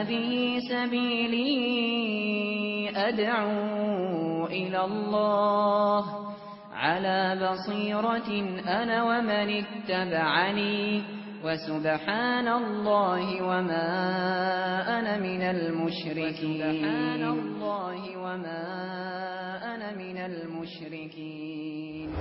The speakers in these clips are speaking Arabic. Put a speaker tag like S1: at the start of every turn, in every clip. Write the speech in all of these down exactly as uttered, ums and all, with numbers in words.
S1: هذه سبيلي أدعو إلى الله على بصيرة أنا ومن اتبعني وسبحان الله وما أنا من المشركين سبحان الله وما أنا من المشركين.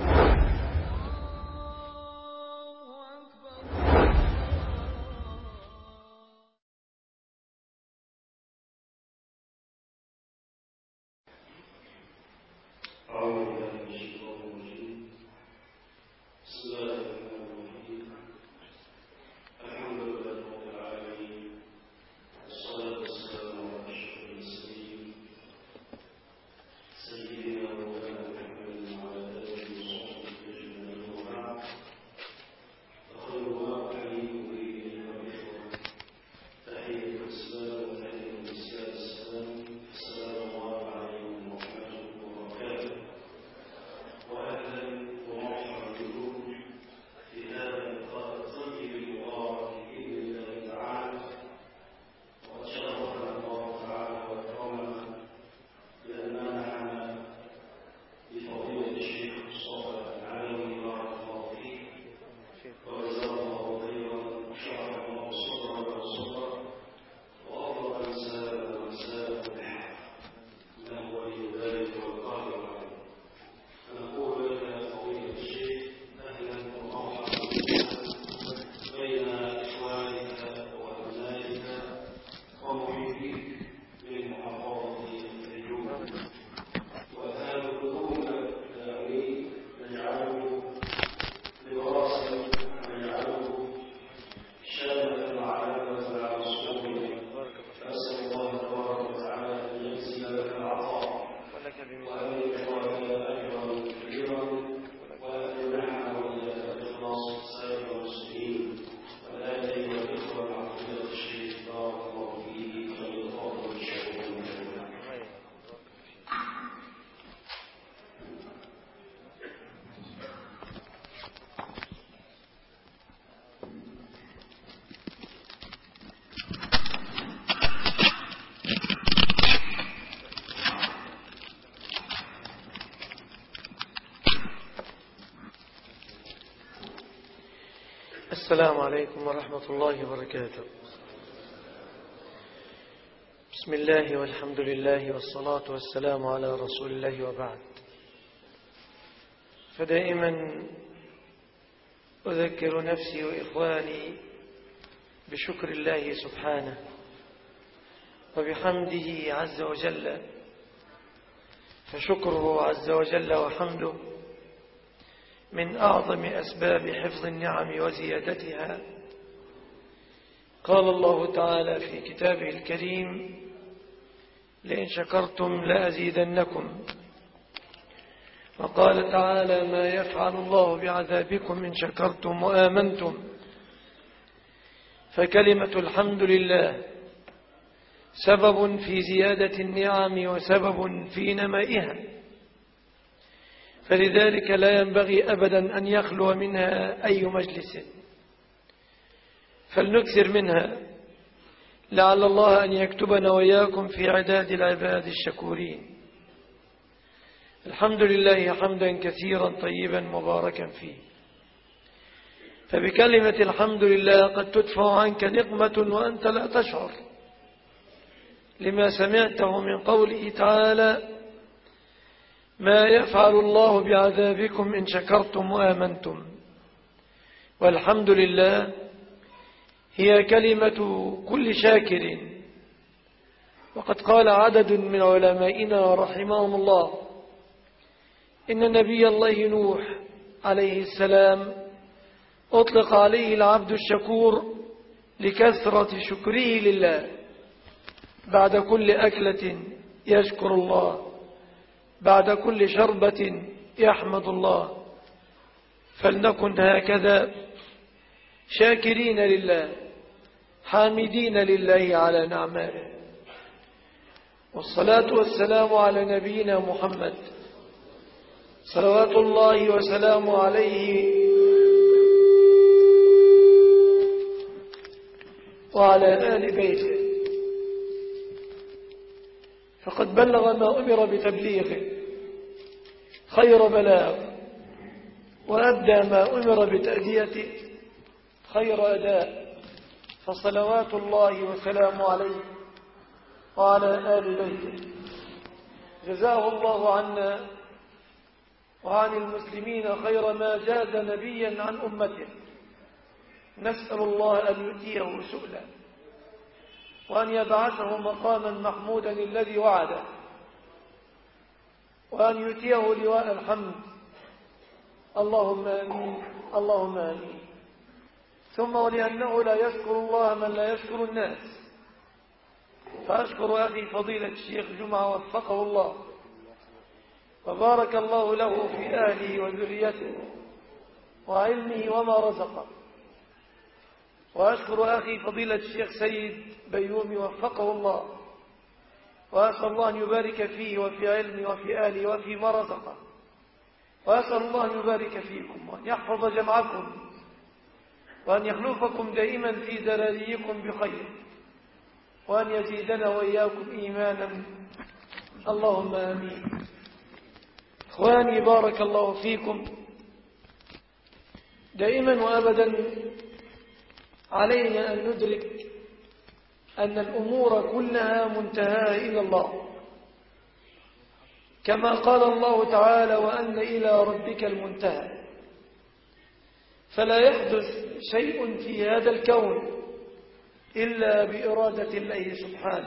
S2: السلام عليكم ورحمة الله وبركاته. بسم الله والحمد لله والصلاة والسلام على رسول الله وبعد. فدائما أذكر نفسي وإخواني بشكر الله سبحانه وبحمده عز وجل، فشكره عز وجل وحمده من أعظم أسباب حفظ النعم وزيادتها. قال الله تعالى في كتابه الكريم: لئن شكرتم لأزيدنكم. وقال تعالى: ما يفعل الله بعذابكم إن شكرتم وآمنتم. فكلمة الحمد لله سبب في زيادة النعم وسبب في نمائها، فلذلك لا ينبغي أبدا أن يخلو منها أي مجلس، فلنكثر منها لعل الله أن يكتبنا وإياكم في عداد العباد الشكورين. الحمد لله حمدا كثيرا طيبا مباركا فيه. فبكلمة الحمد لله قد تدفع عنك نقمة وأنت لا تشعر، لما سمعته من قوله تعالى: ما يفعل الله بعذابكم إن شكرتم وآمنتم. والحمد لله هي كلمة كل شاكر. وقد قال عدد من علمائنا رحمهم الله إن نبي الله نوح عليه السلام أطلق عليه العبد الشكور لكثرة شكره لله. بعد كل أكلة يشكر الله، بعد كل شربة يحمد الله. فلنكن هكذا شاكرين لله حامدين لله على نعمائه. والصلاة والسلام على نبينا محمد صلوات الله وسلامه عليه وعلى آل بيته فقد بلغ ما أمر بتبليغه خير بلاغ، وأدى ما أمر بتأديته خير أداء، فصلوات الله وسلامه عليه وعلى آل بيته. جزاه الله عنا وعن المسلمين خير ما جاز نبيا عن أمته. نسأل الله أن يؤتيه سؤلا، وأن يبعثه مقاما محمودا الذي وعده، وأن يؤتيه لواء الحمد. اللهم آمين، اللهم آمين. ثم ولأنه لا يشكر الله من لا يشكر الناس، فأشكر أخي فضيلة الشيخ جمعة وفقه الله وبارك الله له في أهله وذريته وعلمه وما رزقه. وأشكر أخي فضيلة الشيخ سيد بيومي وفقه الله، وأسأل الله أن يبارك فيه وفي علمه وفي أهله وفي ما رزقه. وأسأل الله أن يبارك فيكم وأن يحفظ جمعكم وأن يخلفكم دائما في ذراريكم بخير، وأن يزيدنا وإياكم إيمانا. اللهم آمين. إخواني بارك الله فيكم، دائما وأبدا علينا أن ندرك أن الأمور كلها منتهاها إلى الله، كما قال الله تعالى: وأن إلى ربك المنتهى. فلا يحدث شيء في هذا الكون إلا بإرادة الله سبحانه،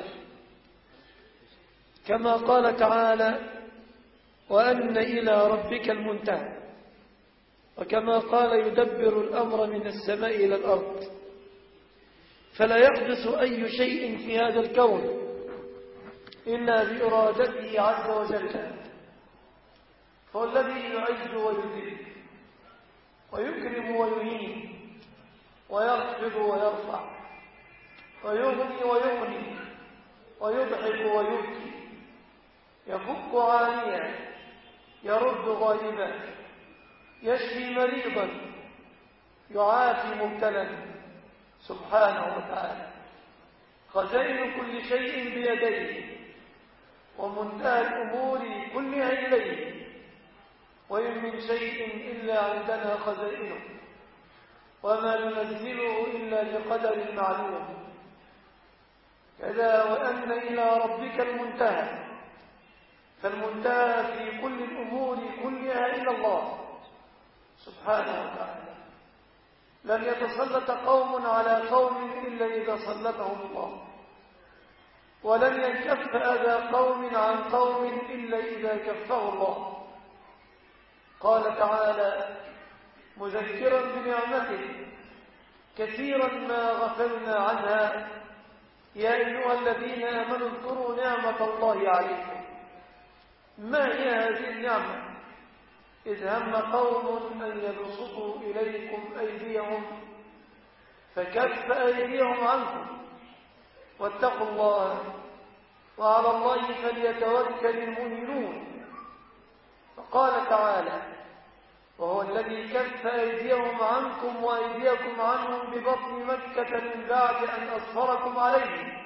S2: كما قال تعالى: وأن إلى ربك المنتهى، وكما قال: يدبر الأمر من السماء إلى الأرض. فلا يحدث أي شيء في هذا الكون إلا بإرادته عز وجل. فهو الذي يعز ويذل ويكرم ويهين ويخفض ويرفع ويغني ويغني ويضحك ويبكي، يفك عانيا، يرد غائبا، يشفي مريضا، يعافي مبتلا، سبحانه وتعالى. خزائن كل شيء بيديه، ومنتهى الأمور كلها إليه، وإن من شيء إلا عندنا خزائنه، وما ننزله إلا بقدر معلوم. كذا وأن إلى ربك المنتهى، فالمنتهى في كل الأمور كلها إلى الله سبحانه وتعالى. لن يتسلط قوم على قوم إلا إذا سلطهم الله، ولن ينكف أذى قوم عن قوم إلا إذا كفه الله. قال تعالى مذكرا بنعمته كثيرا ما غفلنا عنها: يا أيها الذين آمنوا اذكروا نعمة الله عليكم. ما هي هذه النعمة؟ إذ هم قوم أن يبسطوا إليكم أيديهم فكف أيديهم عنكم، واتقوا الله وعلى الله فليتوكل المؤمنون. فقال تعالى: وهو الذي كف أيديهم عنكم وأيديكم عنهم ببطن مكة من بعد أن أظفركم عليهم.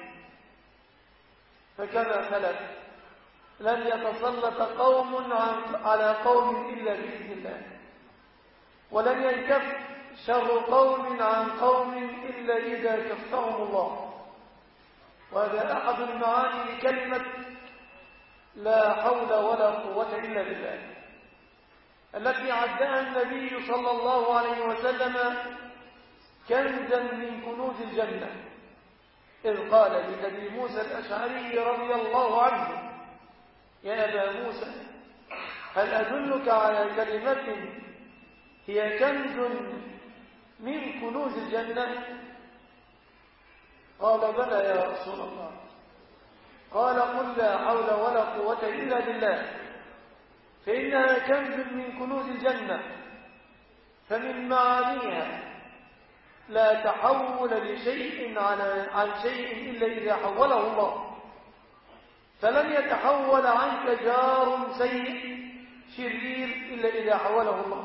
S2: فكما سلف لن يتسلط قوم على قوم إلا بإذن الله، ولن ينكف شر قوم عن قوم إلا إذا كفهم الله. وهذا أحد المعاني لكلمة لا حول ولا قوة إلا بالله، التي عدها النبي صلى الله عليه وسلم كنزا من كنوز الجنة، إذ قال لأبي موسى الأشعري رضي الله عنه: يا أبا موسى، هل أدلك على كلمة هي كنز من كنوز الجنة؟ قال: بلى يا رسول الله. قال: قل لا حول ولا قوة إلا بالله، فإنها كنز من كنوز الجنة، فمن معانيها لا تحول لشيء عن شيء إلا إذا حوله الله. فلن يتحول عنك جار سيء شرير إلا إذا حوله الله،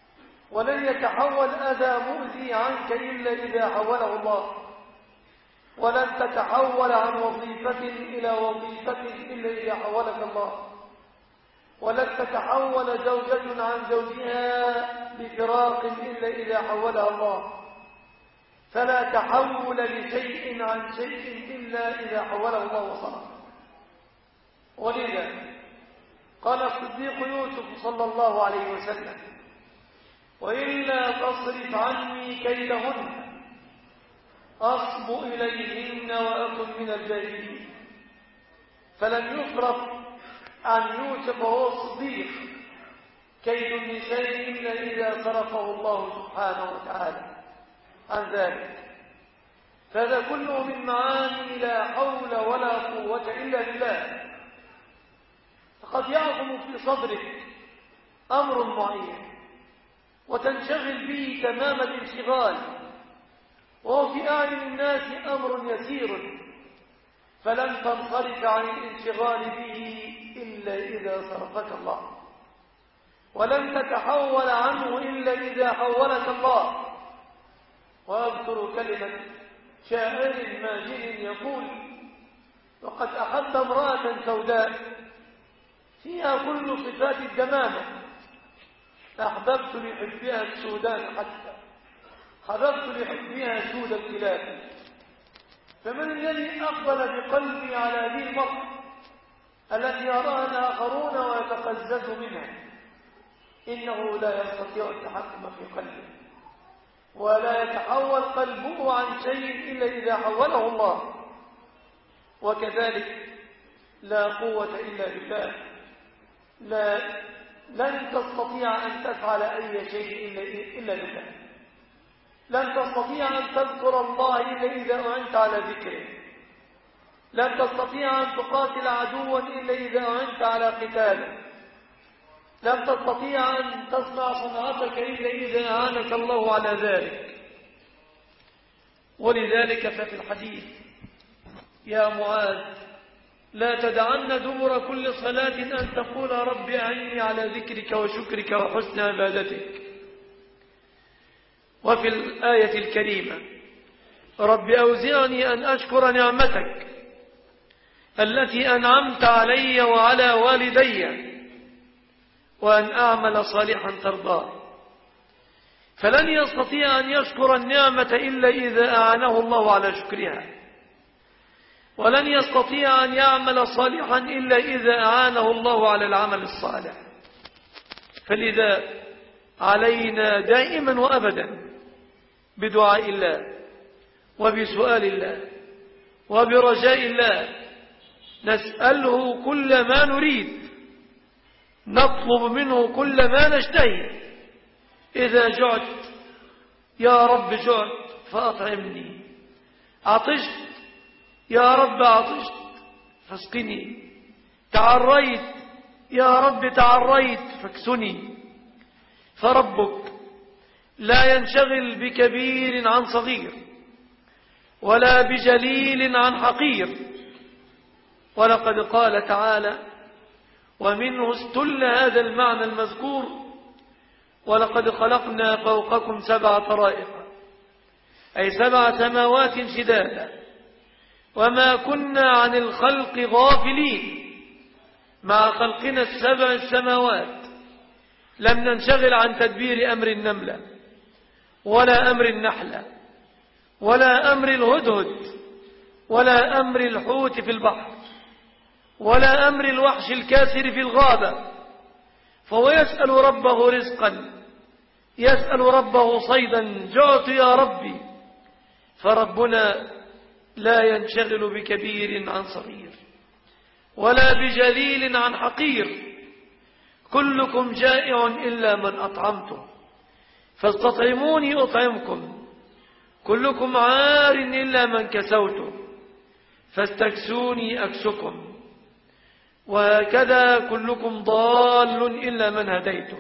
S2: ولن يتحول أذى مؤذي عنك إلا إذا حوله الله. ولن تتحول عن وظيفة إلى وظيفة إلا إذا حولك الله، ولن تتحول زوجة عن زوجها بفراق إلا إذا حولها الله، فلا تحول لشيء عن شيء إلا إذا حوله الله وصرفه. ولذا قال الصديق يوسف صلى الله عليه وسلم: وإلا تصرف عني كيدهن أصب إليهن وأكن من الجاهلين. فلم يصرف عن يوسف وهو الصديق كيد النساء إلا إذا صرفه الله سبحانه وتعالى عن ذلك. فهذا كله من معاني لا حول ولا قوة إلا بالله. فقد يعظم في صدرك أمر معين وتنشغل به تمام الانشغال، وهو في أعين الناس أمر يسير، فلن تنصرف عن الانشغال به إلا إذا صرفك الله، ولن تتحول عنه إلا إذا حولك الله. وأذكر كلمة شاعر ماجن يقول: وقد أحب امرأة سوداء فيها كل صفات الدمامة، أحببت لحبها السودان حتى حببت لحبها سود الكلاب. فمن الذي أقبل بقلبي على هذه المرأة التي يراها الآخرون ويتقزز منها؟ إنه لا يستطيع التحكم في قلبه، ولا يتحول قلبه عن شيء إلا إذا حوله الله. وكذلك لا قوة إلا بالله. لا لن تستطيع أن تفعل أي شيء إلا بالله. لن تستطيع أن تذكر الله إلا إذا أعنت على ذكره. لن تستطيع أن تقاتل عدوا إلا إذا أعنت على قتاله. لن تستطيع أن تصنع صنعتك إلا إذا أعانك الله على ذلك. ولذلك ففي الحديث: يا معاذ لا تدعن دبر كل صلاة أن تقول رب أعني على ذكرك وشكرك وحسن عبادتك. وفي الآية الكريمة: رب أوزعني أن أشكر نعمتك التي أنعمت علي وعلى والدي وأن أعمل صالحا ترضاه. فلن يستطيع أن يشكر النعمة إلا إذا أعانه الله على شكرها، ولن يستطيع أن يعمل صالحا إلا إذا أعانه الله على العمل الصالح. فلذا علينا دائما وأبدا بدعاء الله وبسؤال الله وبرجاء الله، نسأله كل ما نريد، نطلب منه كل ما نشتهي. إذا جعت يا رب جعت فأطعمني، عطشت يا رب عطشت فاسقني، تعريت يا رب تعريت فاكسني. فربك لا ينشغل بكبير عن صغير، ولا بجليل عن حقير. ولقد قال تعالى: ومنه استل هذا المعنى المذكور: ولقد خلقنا فوقكم سبع طرائق، أي سبع سماوات شدادا، وما كنا عن الخلق غافلين. مع خلقنا السبع السماوات لم ننشغل عن تدبير أمر النملة، ولا أمر النحلة، ولا أمر الهدهد، ولا أمر الحوت في البحر، ولا أمر الوحش الكاسر في الغابة. فهو يسأل ربه رزقا، يسأل ربه صيدا: جعت يا ربي. فربنا لا ينشغل بكبير عن صغير، ولا بجليل عن حقير. كلكم جائع إلا من أطعمته فاستطعموني أطعمكم، كلكم عار إلا من كسوته فاستكسوني أكسكم، وهكذا كلكم ضال إلا من هديته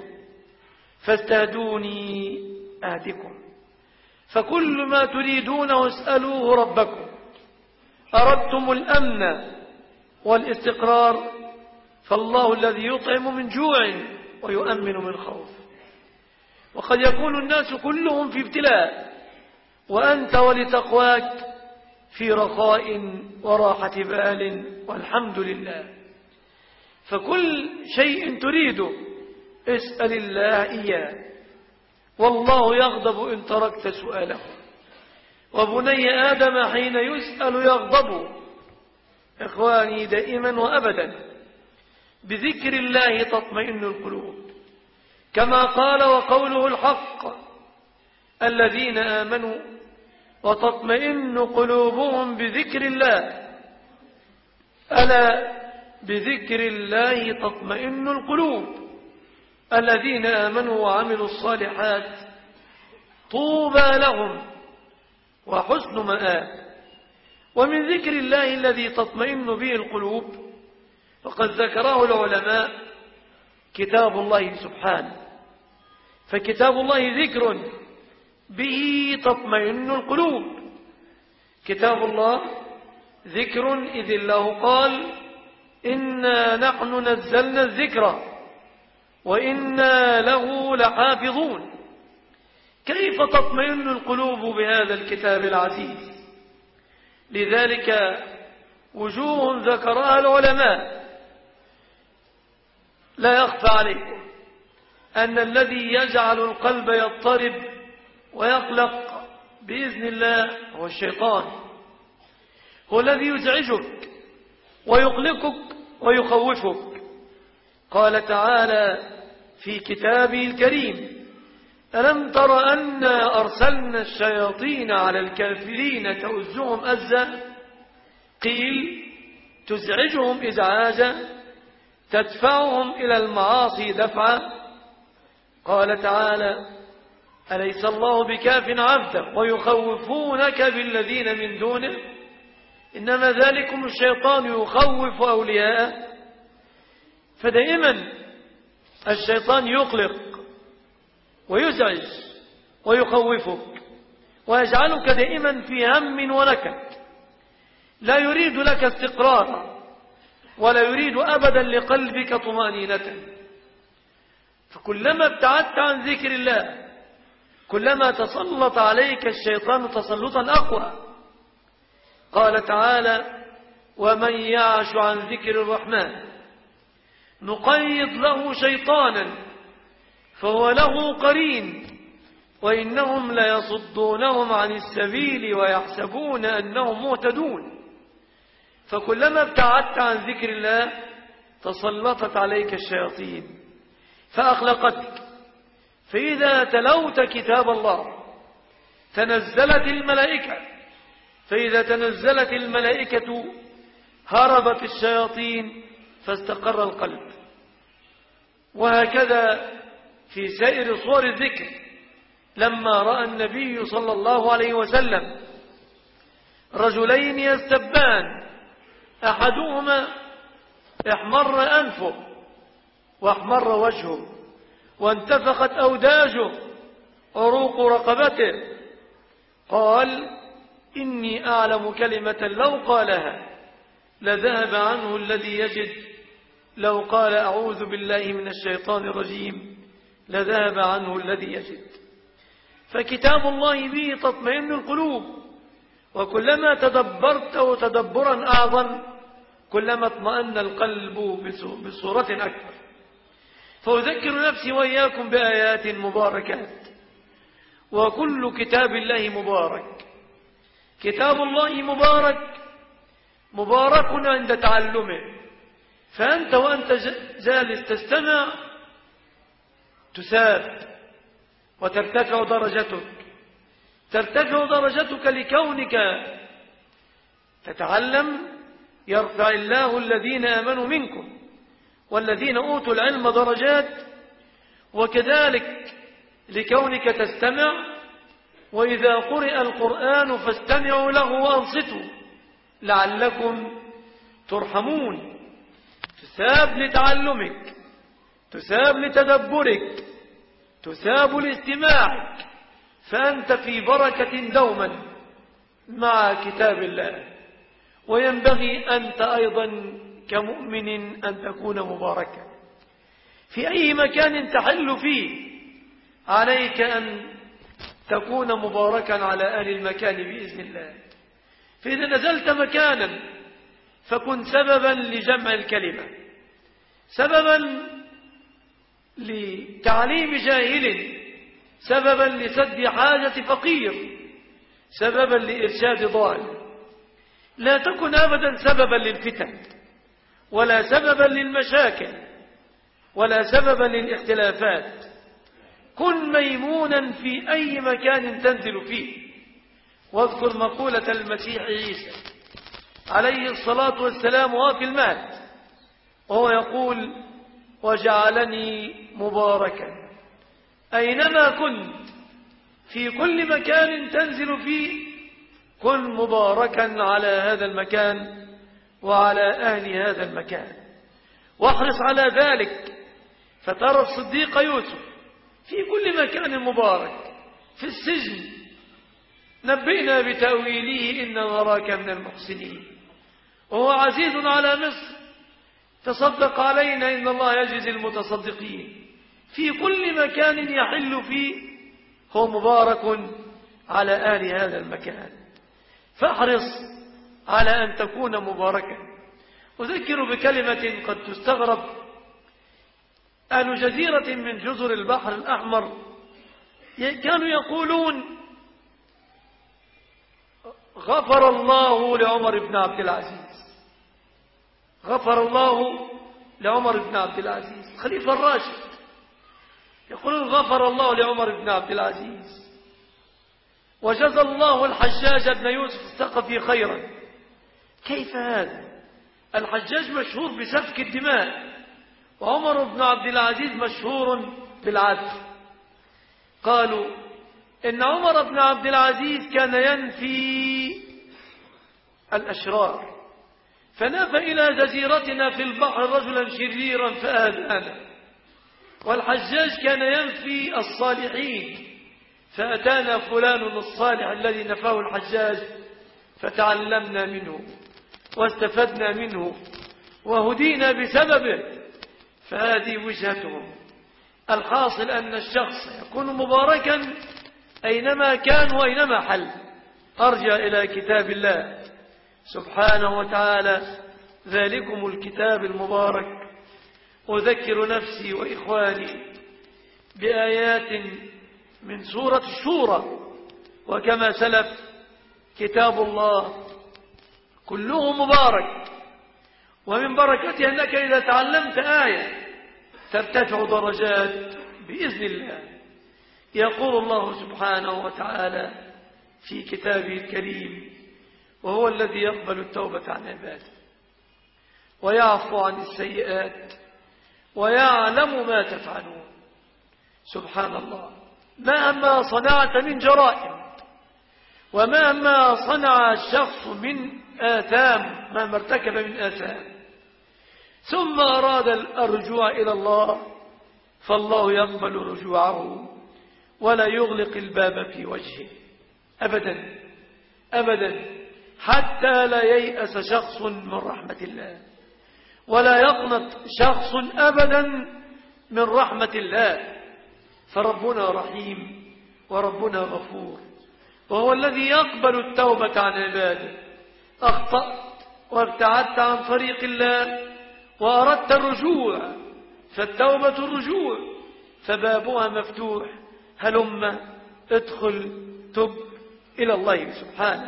S2: فاستهدوني أهدكم. فكل ما تريدونه اسألوه ربكم. أردتم الأمن والاستقرار، فالله الذي يطعم من جوع ويؤمن من خوف. وقد يكون الناس كلهم في ابتلاء، وأنت ولتقواك في رخاء وراحة بال والحمد لله. فكل شيء تريده اسأل الله إياه، والله يغضب إن تركت سؤاله، وبني آدم حين يسأل يغضب. إخواني دائما وأبدا بذكر الله تطمئن القلوب، كما قال وقوله الحق الذين آمنوا وتطمئن قلوبهم بذكر الله، ألا بذكر الله تطمئن القلوب. الذين آمنوا وعملوا الصالحات طوبى لهم وحسن مآب. ومن ذكر الله الذي تطمئن به القلوب وقد ذكره العلماء كتاب الله سبحانه، فكتاب الله ذكر به تطمئن القلوب. كتاب الله ذكر إذ الله قال إنا نحن نزلنا الذكر وإنا له لحافظون. كيف تطمئن القلوب بهذا الكتاب العزيز؟ لذلك وجوه ذكرها العلماء. لا يخفى عليكم أن الذي يجعل القلب يضطرب ويقلق بإذن الله هو الشيطان، هو الذي يزعجك ويقلقك ويخوفك. قال تعالى في كتابه الكريم ألم تر أنا أرسلنا الشياطين على الكافرين تؤزهم أزا، قيل تزعجهم إزعاجا تدفعهم إلى المعاصي دفعا. قال تعالى أليس الله بكاف عبده ويخوفونك بالذين من دونه إنما ذلكم الشيطان يخوف أولياءه. فدائما الشيطان يقلق ويزعج ويخوفك ويجعلك دائما في هم ونكد، لا يريد لك استقرارا ولا يريد أبدا لقلبك طمأنينة. فكلما ابتعدت عن ذكر الله كلما تسلط عليك الشيطان تسلطا أقوى. قال تعالى ومن يعش عن ذكر الرحمن نقيض له شيطانا فهو له قرين وإنهم ليصدونهم عن السبيل ويحسبون أنهم مهتدون. فكلما ابتعدت عن ذكر الله تسلطت عليك الشياطين فأخلقتك. فإذا تلوت كتاب الله تنزلت الملائكة، فإذا تنزلت الملائكة هربت الشياطين فاستقر القلب. وهكذا في سائر صور الذكر. لما رأى النبي صلى الله عليه وسلم رجلين يستبان أحدهما احمر أنفه واحمر وجهه وانتفخت أوداجه عروق رقبته، قال إني أعلم كلمة لو قالها لذهب عنه الذي يجد، لو قال أعوذ بالله من الشيطان الرجيم لذهب عنه الذي يجد. فكتاب الله به تطمئن القلوب، وكلما تدبرت تدبرا أعظم كلما اطمأن القلب بصورة أكبر. فأذكر نفسي وإياكم بآيات مباركات، وكل كتاب الله مبارك. كتاب الله مبارك مبارك عند تعلمه، فأنت وأنت جالس تستمع تساب وترتفع درجتك، ترتفع درجتك لكونك تتعلم. يرفع الله الذين آمنوا منكم والذين أوتوا العلم درجات، وكذلك لكونك تستمع. وإذا قرئ القرآن فاستمعوا له وأنصتوا لعلكم ترحمون. تساب لتعلمك، تساب لتدبرك، تساب لاستماعك، فأنت في بركة دوما مع كتاب الله. وينبغي أنت أيضا كمؤمن أن تكون مباركا في أي مكان تحل فيه. عليك أن تكون مباركا على أهل المكان بإذن الله. فإذا نزلت مكانا فكن سببا لجمع الكلمة، سببا لتعليم جاهل، سببا لسد حاجة فقير، سببا لإرشاد ضال. لا تكن أبدا سببا للفتن، ولا سببا للمشاكل، ولا سببا للاختلافات. كن ميمونا في أي مكان تنزل فيه. واذكر مقولة المسيح عيسى عليه الصلاة والسلام وهو في المهد وهو يقول: وجعلني مباركا أينما كنت. في كل مكان تنزل فيه كن مباركا على هذا المكان وعلى أهل هذا المكان، واحرص على ذلك. فترى الصديق يوسف في كل مكان مبارك. في السجن: نبئنا بتأويله إن نراك من المحسنين. وهو عزيز على مصر: تصدق علينا إن الله يجزي المتصدقين. في كل مكان يحل فيه هو مبارك على أهل هذا المكان. فاحرص على أن تكون مباركا. أذكر بكلمة قد تستغرب. أهل جزيرة من جزر البحر الأحمر كانوا يقولون: غفر الله لعمر بن عبد العزيز، غفر الله لعمر بن عبد العزيز. خليفة الراشد يقولون: غفر الله لعمر بن عبد العزيز، وجزى الله الحجاج بن يوسف الثقفي خيرا. كيف هذا؟ الحجاج مشهور بسفك الدماء، وعمر بن عبد العزيز مشهور بالعدل. قالوا إن عمر بن عبد العزيز كان ينفي الأشرار، فنفى إلى جزيرتنا في البحر رجلا شريرا فآذانا. والحجاج كان ينفي الصالحين، فأتانا فلان الصالح الذي نفاه الحجاج فتعلمنا منه واستفدنا منه وهدينا بسببه. فهذه وجهتهم. الحاصل أن الشخص يكون مباركا أينما كان وأينما حل. أرجع إلى كتاب الله سبحانه وتعالى: ذلكم الكتاب المبارك. أذكر نفسي وإخواني بآيات من سورة الشورى. وكما سلف كتاب الله كله مبارك، ومن بركته أنك إذا تعلمت آية ترتفع درجات بإذن الله. يقول الله سبحانه وتعالى في كتابه الكريم: وهو الذي يقبل التوبة عن عباده ويعفو عن السيئات ويعلم ما تفعلون. سبحان الله. مهما صنعت من جرائم، ومهما صنع الشخص من آثام، مهما ارتكب من آثام، ثم أراد الرجوع إلى الله، فالله يقبل رجوعه ولا يغلق الباب في وجهه أبدا أبدا، حتى لا ييأس شخص من رحمة الله، ولا يقنط شخص أبدا من رحمة الله. فربنا رحيم وربنا غفور، وهو الذي يقبل التوبة عن عباده. أخطأت وابتعدت عن طريق الله وأردت الرجوع، فالتوبة الرجوع، فبابها مفتوح. هلم ادخل تب إلى الله سبحانه.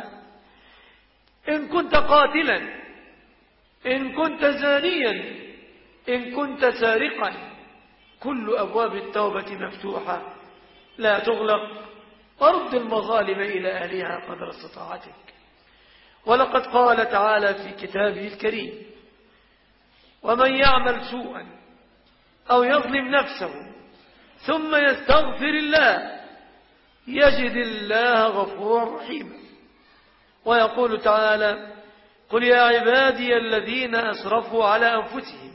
S2: إن كنت قاتلا، إن كنت زانيا، إن كنت سارقا، كل أبواب التوبة مفتوحة لا تغلق. أرد المظالم إلى أهلها قدر استطاعتك. ولقد قال تعالى في كتابه الكريم: ومن يعمل سوءا أو يظلم نفسه ثم يستغفر الله يجد الله غفورا رحيما. ويقول تعالى: قل يا عبادي الذين أسرفوا على أنفسهم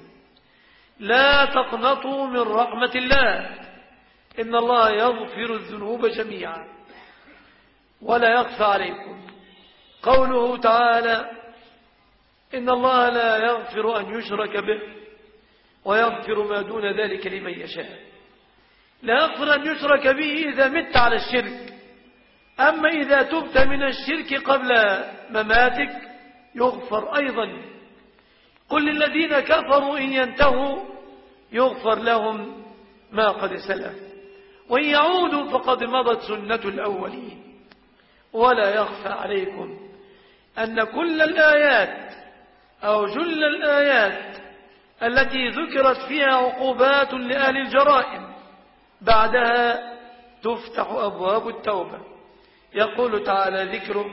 S2: لا تقنطوا من رحمة الله إن الله يغفر الذنوب جميعا ولا يخفى عليكم. قوله تعالى: إن الله لا يغفر أن يشرك به ويغفر ما دون ذلك لمن يشاء. لا يغفر أن يشرك به إذا مت على الشرك، أما إذا تبت من الشرك قبل مماتك يغفر أيضا. قل للذين كفروا إن ينتهوا يغفر لهم ما قد سلف وإن يعودوا فقد مضت سنة الأولين. ولا يخفى عليكم أن كل الآيات أو جل الآيات التي ذكرت فيها عقوبات لأهل الجرائم بعدها تفتح أبواب التوبة. يقول تعالى ذكره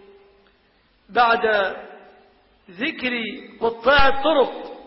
S2: بعد ذكر قطاع الطرق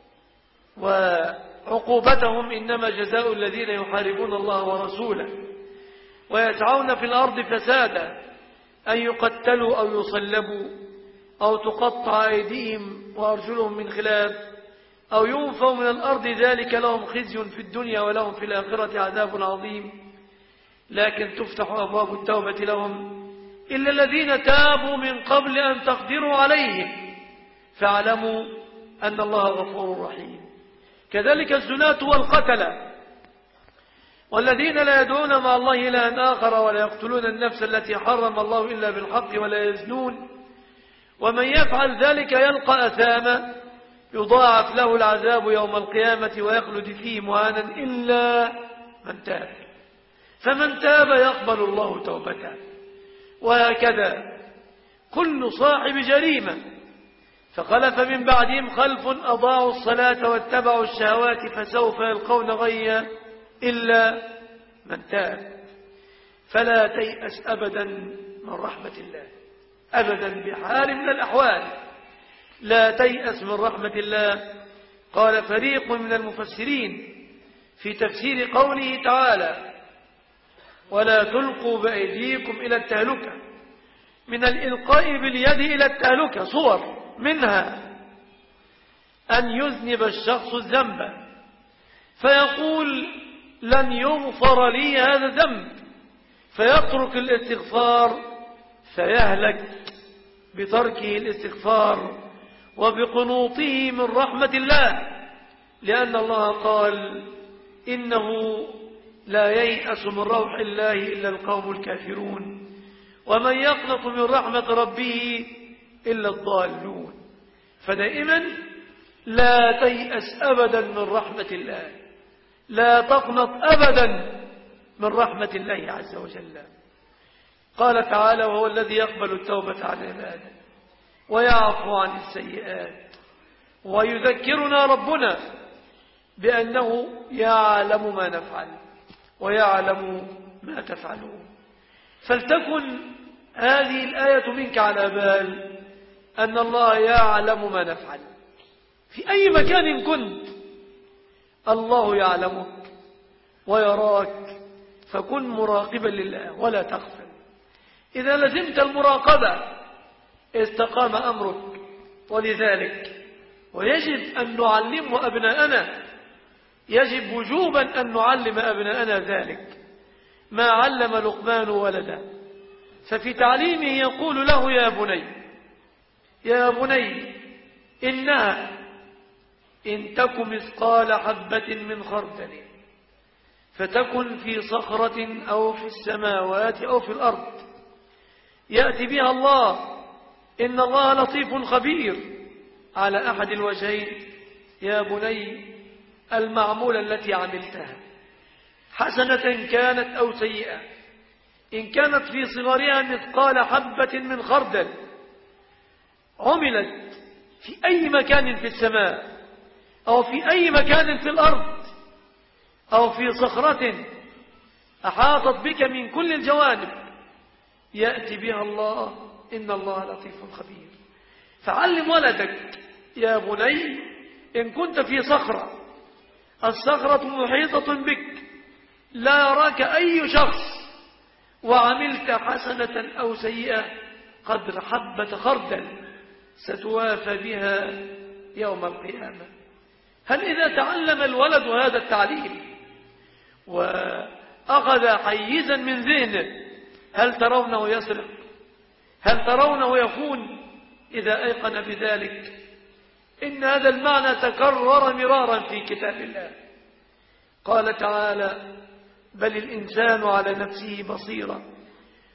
S2: وعقوبتهم إنما جزاء الذين يحاربون الله ورسوله ويسعون في الأرض فسادا أن يقتلوا أو يصلبوا أو تقطع أيديهم وأرجلهم من خلاف أو ينفوا من الأرض ذلك لهم خزي في الدنيا ولهم في الآخرة عذاب عظيم. لكن تفتح أبواب التوبة لهم إلا الذين تابوا من قبل أن تقدروا عليهم فاعلموا أن الله غفور رحيم. كذلك الزناة والقتلة والذين لا يدعون مع الله إلها آخر ولا يقتلون النفس التي حرم الله إلا بالحق ولا يزنون ومن يفعل ذلك يلقى أثاما يضاعف له العذاب يوم القيامة ويخلد فيه مهانا إلا من تاب فمن تاب يقبل الله توبته. وهكذا كل صاحب جريمة فخلف من بعدهم خلف أضاعوا الصلاة واتبعوا الشهوات فسوف يلقون غيا إلا من تاب. فلا تيأس أبدا من رحمة الله أبدا بحال من الأحوال. لا تيأس من رحمة الله. قال فريق من المفسرين في تفسير قوله تعالى ولا تلقوا بأيديكم إلى التهلكة من الإلقاء باليد إلى التهلكة صور منها أن يذنب الشخص الذنب فيقول لن يغفر لي هذا الذنب فيترك الاستغفار فيهلك بتركه الاستغفار وبقنوطه من رحمة الله لأن الله قال إنه لا ييأس من روح الله إلا القوم الكافرون ومن يقنط من رحمة ربه إلا الضالون. فدائما لا تيأس أبدا من رحمة الله. لا تقنط أبدا من رحمة الله عز وجل. قال تعالى وهو الذي يقبل التوبة عن عباده ويعفو عن السيئات ويذكرنا ربنا بأنه يعلم ما نفعل ويعلم ما تفعلون. فلتكن هذه الآية منك على بال أن الله يعلم ما نفعل في أي مكان كنت. الله يعلمك ويراك فكن مراقبا لله ولا تغفل. إذا لزمت المراقبة استقام أمرك. ولذلك ويجب أن نعلم أبناءنا يجب وجوبا أن نعلم أبناءنا ذلك ما علم لقمان ولده. ففي تعليمه يقول له يا بني يا بني إنها إن تك مثقال حبة من خردل فتكن في صخرة أو في السماوات أو في الأرض يأتي بها الله إن الله لطيف خبير. على أحد الوجهين يا بني المعمولة التي عملتها حسنة كانت أو سيئة إن كانت في صغرها مثقال حبة من خردل عملت في أي مكان في السماء أو في أي مكان في الأرض أو في صخرة أحاطت بك من كل الجوانب يأتي بها الله إن الله لطيف خبير. فعلم ولدك يا بني إن كنت في صخرة الصخرة محيطة بك لا يراك أي شخص وعملت حسنة أو سيئة قدر حبة خردل ستوافى بها يوم القيامة. هل إذا تعلم الولد هذا التعليم وأخذ حيزا من ذهنه هل ترونه يسرق؟ هل ترونه يخون إذا أيقن بذلك؟ إن هذا المعنى تكرر مرارا في كتاب الله. قال تعالى بل الإنسان على نفسه بصيرة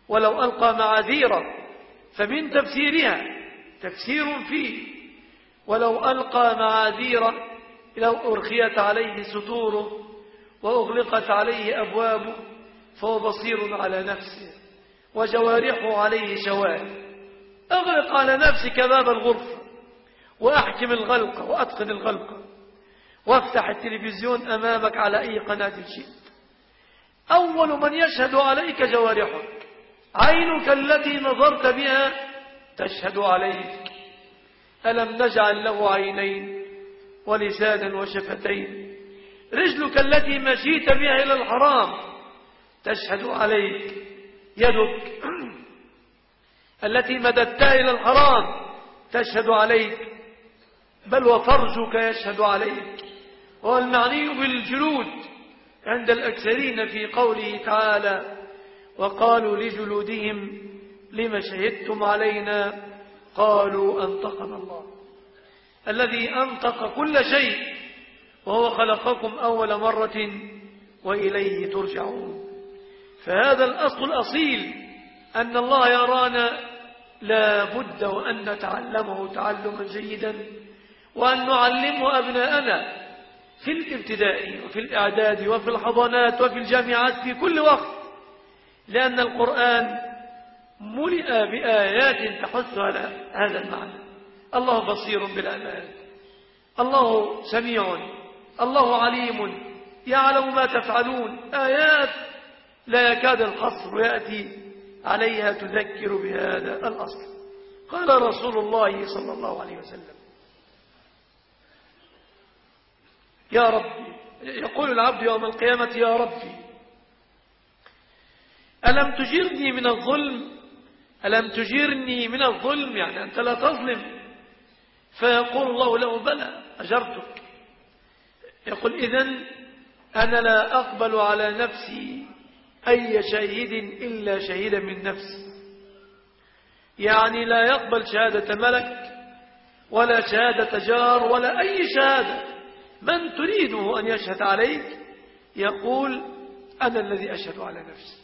S2: ولو ألقى معاذيره فمن تفسيرها تفسير فيه، ولو ألقى معاذيره لو أرخيت عليه ستوره وأغلقت عليه أبوابه فهو بصير على نفسه وجوارحه عليه شواهد. أغلق على نفسك باب الغرفة وأحكم الغلق وأتقن الغلق، وافتح التلفزيون أمامك على أي قناة شئت. أول من يشهد عليك جوارحك، عينك التي نظرت بها تشهد عليك. ألم نجعل له عينين ولسانا وشفتين؟ رجلك التي مشيت بها إلى الحرام تشهد عليك. يدك التي مددتها إلى الحرام تشهد عليك، بل وفرجك يشهد عليك. وهو المعني بالجلود عند الأكثرين في قوله تعالى: وقالوا لجلودهم لم شهدتم علينا قالوا أنطقنا الله الذي أنطق كل شيء وهو خلقكم أول مرة وإليه ترجعون. فهذا الأصل الأصيل أن الله يرانا لا بد وأن نتعلمه تعلما جيدا، وأن نعلمه أبناءنا في الابتدائي وفي الإعداد وفي الحضانات وفي الجامعات في كل وقت، لأن القرآن ملئ بآيات تحث على هذا المعنى. الله بصير بالعباد، الله سميع، الله عليم، يعلم ما تفعلون. آيات لا يكاد الحصر يأتي عليها تذكر بهذا الأصل. قال رسول الله صلى الله عليه وسلم: يا ربي، يقول العبد يوم القيامة: يا ربي ألم تجرني من الظلم؟ ألم تجرني من الظلم، يعني أنت لا تظلم. فيقول الله له: بلى أجرتك. يقول: إذن أنا لا أقبل على نفسي أي شهيد إلا شهيدا من نفسي. يعني لا يقبل شهادة ملك ولا شهادة جار ولا أي شهادة. من تريده أن يشهد عليك يقول: أنا الذي أشهد على نفسي.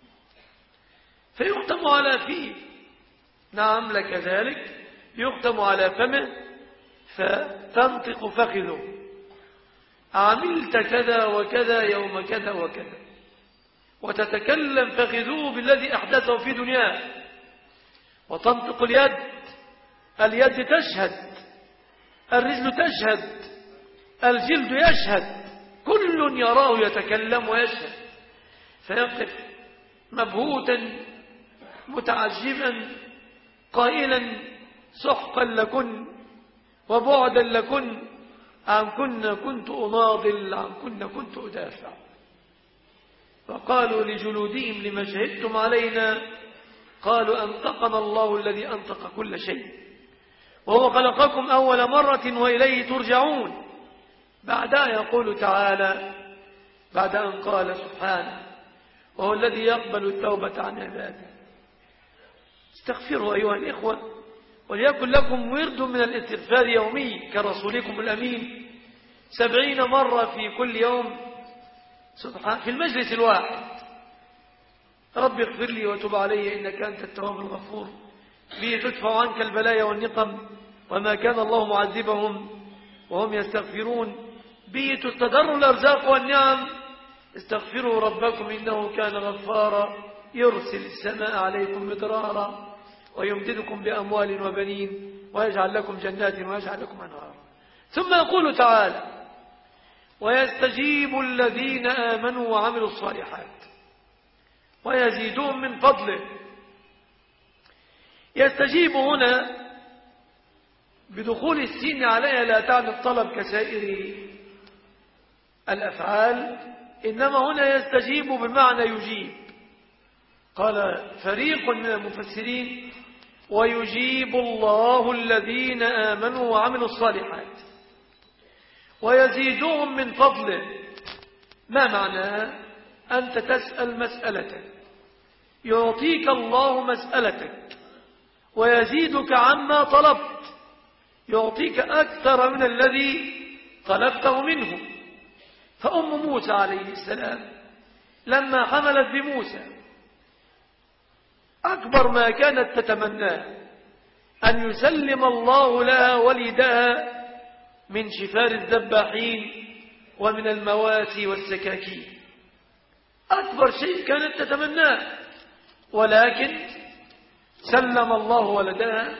S2: فيختم على فيه، نعم لك ذلك، يختم على فمه فتنطق فخذه: عملت كذا وكذا يوم كذا وكذا. وتتكلم فخذه بالذي أحدثه في دنياه. وتنطق اليد، اليد تشهد، الرجل تشهد، الجلد يشهد، كل يراه يتكلم ويشهد. فيقف مبهوتا متعجبا قائلا: سحقا لكن وبعدا لكن، عن كنا كنت أناضل، عن كنا كنت أدافع. وقالوا لجلودهم لما شهدتم علينا قالوا أنطقنا الله الذي أنطق كل شيء وهو خلقكم أول مرة وإليه ترجعون. بعدها يقول تعالى بعد أن قال سبحانه: وهو الذي يقبل التوبة عن عباده. استغفروا أيها الإخوة، وليكن لكم ورد من الاستغفار يومي كرسولكم الأمين سبعين مرة في كل يوم سبحان في المجلس الواحد. رب اغفر لي وتب علي إنك أنت التواب الغفور، به تدفع عنك البلايا والنقم، وما كان الله معذبهم وهم يستغفرون، به تستدر الأرزاق والنعم. استغفروا ربكم إنه كان غفارا يرسل السماء عليكم مدرارا ويمددكم بأموال وبنين ويجعل لكم جنات ويجعل لكم أنهارا. ثم يقول تعالى: ويستجيب الذين آمنوا وعملوا الصالحات ويزيدون من فضله. يستجيب هنا بدخول السين عليها لا تعني الطلب كسائر الأفعال، إنما هنا يستجيب بمعنى يجيب. قال فريق من المفسرين: ويجيب الله الذين آمنوا وعملوا الصالحات ويزيدهم من فضله. ما معنى؟ أنت تسأل مسألة يعطيك الله مسألتك ويزيدك عما طلبت، يعطيك أكثر من الذي طلبته منه. فأم موسى عليه السلام لما حملت بموسى أكبر ما كانت تتمناه أن يسلم الله لها ولدها من شفار الذباحين ومن المواسي والسكاكين. أكبر شيء كانت تتمناه، ولكن سلم الله ولدها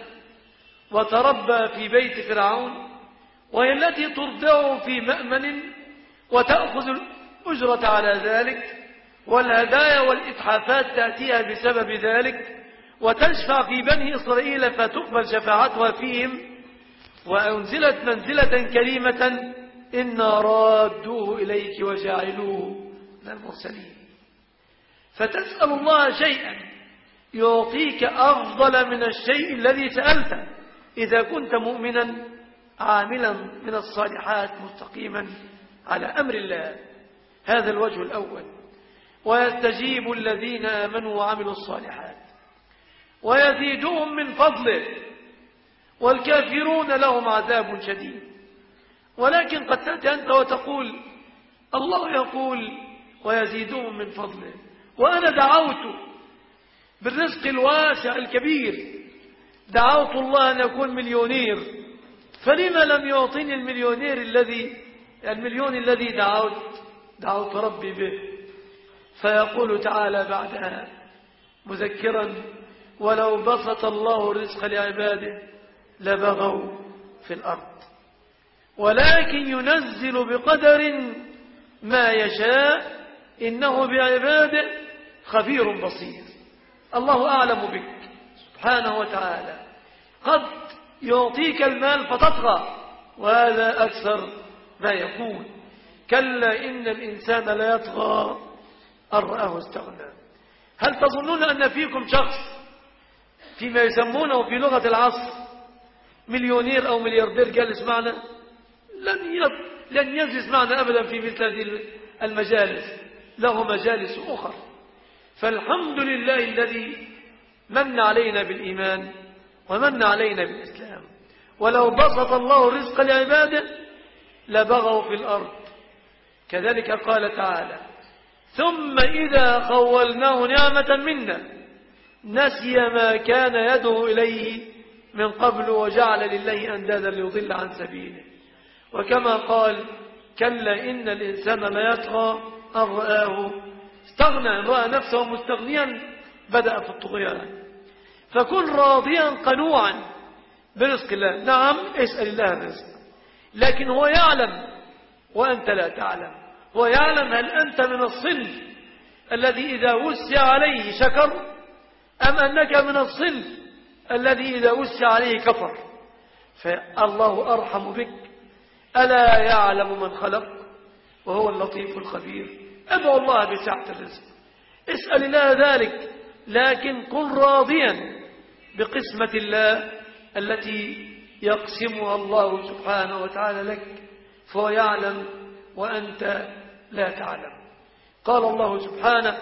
S2: وتربى في بيت فرعون، وهي التي ترضعه في مأمن وتأخذ الأجرة على ذلك، والهدايا والإتحافات تأتيها بسبب ذلك، وتشفع في بني إسرائيل فتقبل شفاعتها فيهم، وأنزلت منزلة كريمة إنا رادوه إليك وجعلوه من المرسلين. فتسأل الله شيئا يعطيك أفضل من الشيء الذي سألته إذا كنت مؤمنا عاملا من الصالحات مستقيما على أمر الله. هذا الوجه الأول. ويستجيب الذين آمنوا وعملوا الصالحات ويزيدهم من فضله، والكافرون لهم عذاب شديد. ولكن قد تأتي أنت وتقول الله يقول ويزيدهم من فضله، وأنا دعوت بالرزق الواسع الكبير، دعوت الله أن أكون مليونير، فلما لم يعطيني المليونير الذي المليون الذي دعوت دعوت ربي به؟ فيقول تعالى بعدها مذكرا ولو بسط الله الرزق لعباده لبغوا في الأرض ولكن ينزل بقدر ما يشاء إنه بعباده خبير بصير. الله أعلم بك سبحانه وتعالى. قد يعطيك المال فتطغى، وهذا أكثر ما يكون. كلا إن الإنسان لا يطغى أن رآه استغنى. هل تظنون أن فيكم شخص فيما يسمونه في لغة العصر مليونير أو ملياردير جالس معنا؟ لن لن يجلس معنا أبدا في مثل هذه المجالس، له مجالس أخرى. فالحمد لله الذي من علينا بالإيمان ومن علينا بالإسلام. ولو بسط الله الرزق لعباده لبغوا في الأرض. كذلك قال تعالى ثم إذا خولناه نعمة منا نسي ما كان يدعو إليه من قبل وجعل لله أندادا ليضل عن سبيله. وكما قال كلا إن الإنسان لا يطغى أن رآه استغنى، إن رأى نفسه مستغنيا بدأ في الطغيان. فكن راضيا قنوعا برزق الله. نعم اسأل الله الرزق، لكن هو يعلم وأنت لا تعلم. هو يعلم هل أنت من الصنف الذي إذا وسع عليه شكر أم أنك من الصنف الذي إذا وسع عليه كفر. فالله أرحم بك. ألا يعلم من خلق وهو اللطيف الخبير. ادعو الله بسعة الرزق، اسأل الله ذلك، لكن كن راضيا بقسمة الله التي يقسمها الله سبحانه وتعالى لك، فهو يعلم وأنت لا تعلم. قال الله سبحانه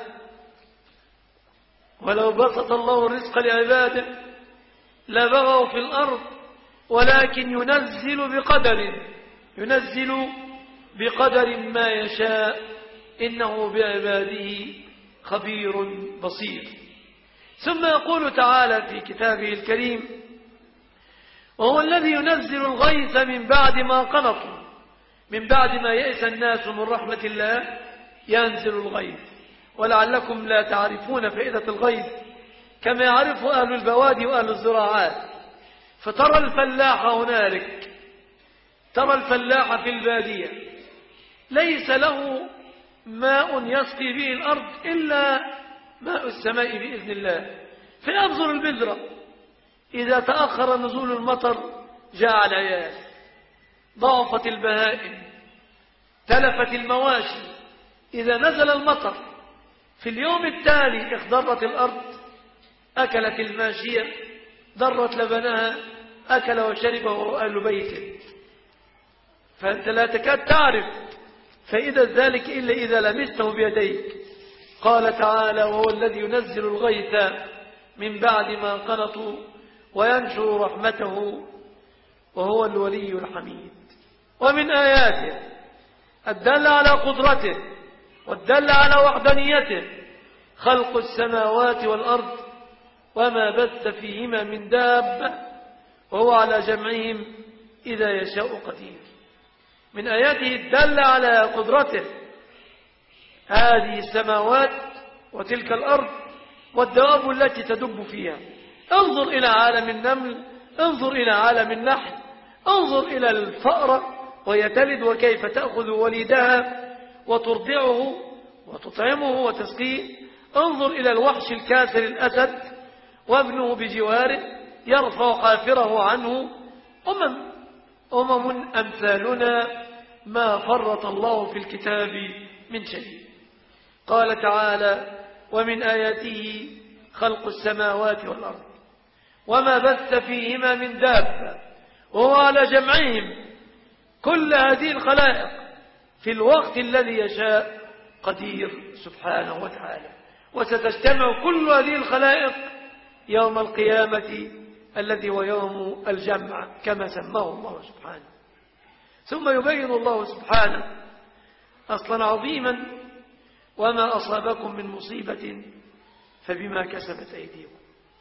S2: ولو بسط الله الرزق لعباده لبغوا في الأرض ولكن ينزل بقدر ينزل بقدر ما يشاء إنه بعباده خبير بصير. ثم يقول تعالى في كتابه الكريم وهو الذي ينزل الغيث من بعد ما قنطوا، من بعد ما يئس الناس من رحمة الله ينزل الغيث. ولعلكم لا تعرفون فائدة الغيث كما يعرف أهل البوادي وأهل الزراعات. فترى الفلاح هنالك، ترى الفلاح في البادية ليس له ماء يسقي به الأرض إلا ماء السماء بإذن الله، فيبذر البذرة. إذا تأخر نزول المطر جاء العيال، ضعفت البهائم، تلفت المواشي. إذا نزل المطر في اليوم التالي اخضرت الأرض، أكلت الماشية، ضرت لبنها، أكل وشربه أهل بيته. فأنت لا تكاد تعرف فإذا ذلك إلا إذا لمسته بيديك. قال تعالى وهو الذي ينزل الغيث من بعد ما قنطوا وينشر رحمته وهو الولي الحميد. ومن آياته الدل على قدرته والدل على وحدانيته خلق السماوات والأرض وما بث فيهما من دابة وهو على جمعهم إذا يشاء قدير. من آياته الدالة على قدرته هذه السماوات وتلك الأرض والدواب التي تدب فيها. انظر إلى عالم النمل، انظر إلى عالم النحل، انظر إلى الفأرة وهي تلد وكيف تأخذ وليدها وترضعه وتطعمه وتسقيه. انظر إلى الوحش الكاسر الأسد وابنه بجواره يرفع حافره عنه. أمم أمم أمثالنا ما فرط الله في الكتاب من شيء. قال تعالى: ومن آياته خلق السماوات والأرض وما بث فيهما من دابة وهو على جمعهم. كل هذه الخلائق في الوقت الذي يشاء قدير سبحانه وتعالى. وستجتمع كل هذه الخلائق يوم القيامة الذي هو يوم الجمع كما سماه الله سبحانه. ثم يبين الله سبحانه أصلا عظيما: وما أصابكم من مصيبة فبما كسبت أيديكم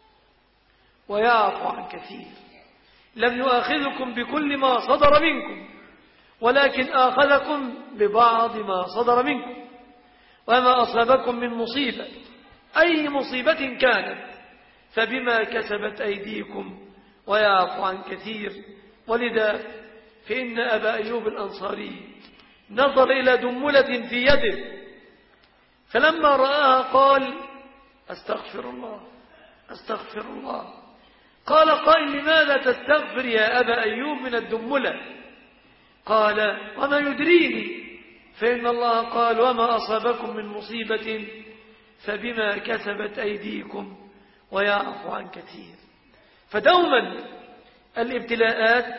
S2: ويعفو عن كثير. لم يؤاخذكم بكل ما صدر منكم ولكن آخذكم ببعض ما صدر منكم. وما أصابكم من مصيبة أي مصيبة كانت فبما كسبت أيديكم ويعفو عن كثير. ولذا فإن أبا أيوب الأنصاري نظر إلى دملة في يده فلما رآها قال: أستغفر الله أستغفر الله. قال قائل: لماذا تستغفر يا أبا أيوب من الدملة؟ قال: وما يدريني، فإن الله قال: وما أصابكم من مصيبة فبما كسبت أيديكم ويعفو عن كثير. فدوما الابتلاءات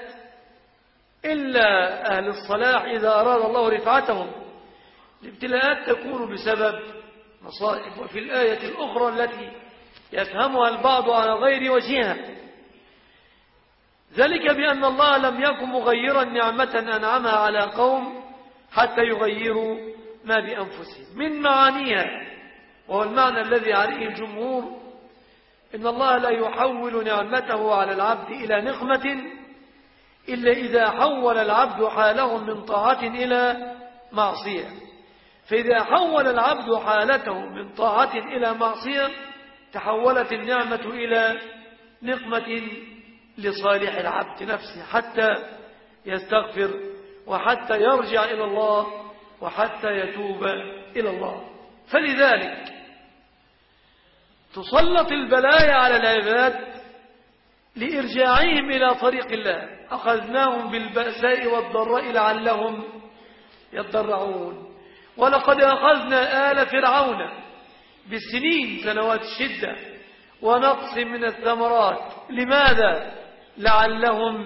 S2: إلا أهل الصلاح إذا أراد الله رفعتهم الابتلاءات تكون بسبب مصائب. وفي الآية الأخرى التي يفهمها البعض على غير وجهها ذلك بأن الله لم يكن مغيرا نعمة أنعمها على قوم حتى يغيروا ما بأنفسهم. من معانيها وهو المعنى الذي عليه الجمهور: إن الله لا يحول نعمته على العبد إلى نقمة إلا إذا حول العبد حاله من طاعة إلى معصية. فإذا حول العبد حالته من طاعة إلى معصية تحولت النعمة إلى نقمة لصالح العبد نفسه حتى يستغفر وحتى يرجع إلى الله وحتى يتوب إلى الله. فلذلك تسلط البلايا على العباد لإرجاعهم إلى طريق الله. أخذناهم بالبأساء والضراء لعلهم يضرعون. ولقد أخذنا آل فرعون بالسنين سنوات الشدة ونقص من الثمرات. لماذا؟ لعلهم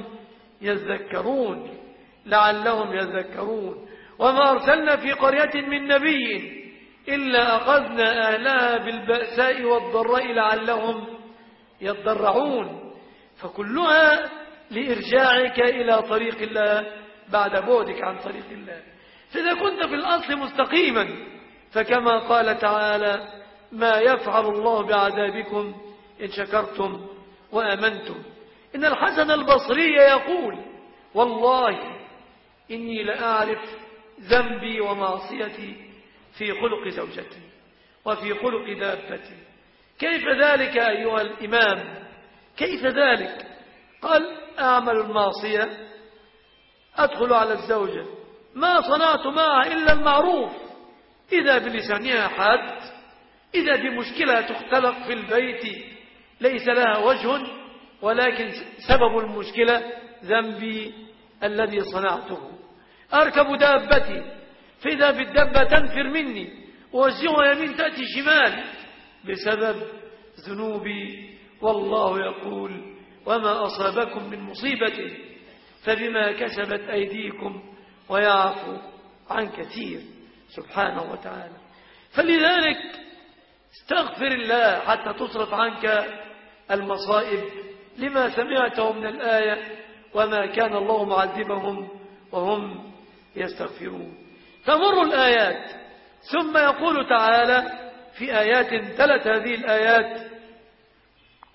S2: يذكرون لعلهم يذكرون. وما أرسلنا في قرية من نبي إلا أخذنا أهلها بالبأساء والضراء لعلهم يضرعون. فكلها لإرجاعك إلى طريق الله بعد بعدك عن طريق الله. فإذا كنت في الأصل مستقيما فكما قال تعالى: ما يفعل الله بعذابكم إن شكرتم وآمنتم. إن الحسن البصري يقول: والله إني لأعرف ذنبي ومعصيتي في خلق زوجتي وفي خلق دابتي. كيف ذلك أيها الإمام؟ كيف ذلك؟ قال: أعمل المعصية أدخل على الزوجة ما صنعت معها إلا المعروف، إذا بلسانها حد، إذا بمشكلة تختلق في البيت ليس لها وجه ولكن سبب المشكلة ذنبي الذي صنعته. أركب دابتي فإذا بالدابة تنفر مني ووجهها يمين تأتي شمال بسبب ذنوبي. والله يقول: وما أصابكم من مصيبة فبما كسبت أيديكم ويعفو عن كثير سبحانه وتعالى. فلذلك استغفر الله حتى تصرف عنك المصائب لما سمعته من الآية: وما كان الله معذبهم وهم يستغفرون. تمر الآيات ثم يقول تعالى في آيات تلت هذه الآيات: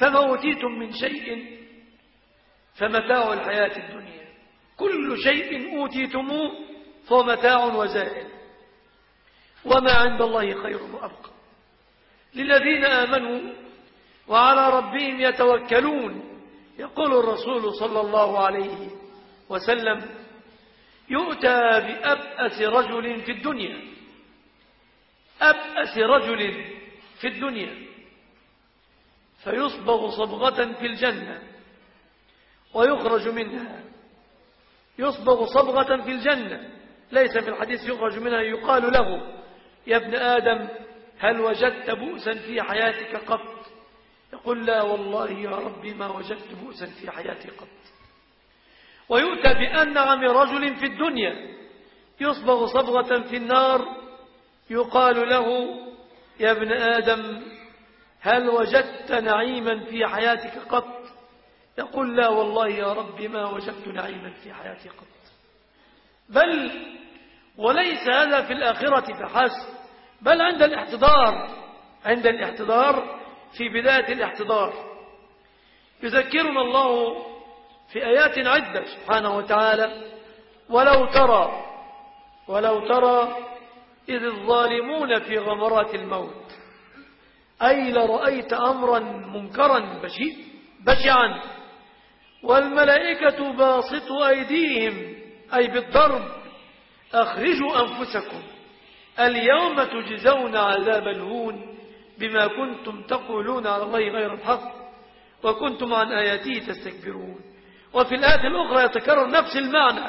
S2: فما أوتيتم من شيء فمتاع الحياة الدنيا. كل شيء أوتيتموه فهو متاع وزائل، وما عند الله خير وأبقى للذين آمنوا وعلى ربهم يتوكلون. يقول الرسول صلى الله عليه وسلم: يؤتى بأبأس رجل في الدنيا، أبأس رجل في الدنيا، فيصبغ صبغة في الجنة ويخرج منها. يصبغ صبغة في الجنة، ليس في الحديث يخرج منها. يقال له: يا ابن آدم هل وجدت بؤسا في حياتك قط؟ يقول: لا والله يا ربي ما وجدت بؤسا في حياتي قط. ويؤتى بأنعم رجل في الدنيا، يصبغ صبغة في النار، يقال له: يا ابن آدم هل وجدت نعيما في حياتك قط؟ يقول: لا والله يا ربي ما وجدت نعيما في حياتي قط. بل وليس هذا في الآخرة فحسب، بل عند الاحتضار، عند الاحتضار في بداية الاحتضار يذكرنا الله في آيات عدة سبحانه وتعالى: ولو ترى ولو ترى إذ الظالمون في غمرات الموت، أي لرأيت أمرا منكرا بشعا والملائكة باسطوا أيديهم أي بالضرب أخرجوا أنفسكم اليوم تجزون عذاب الهون بما كنتم تقولون على الله غير الحق وكنتم عن آياته تستكبرون. وفي الآية الأخرى يتكرر نفس المعنى: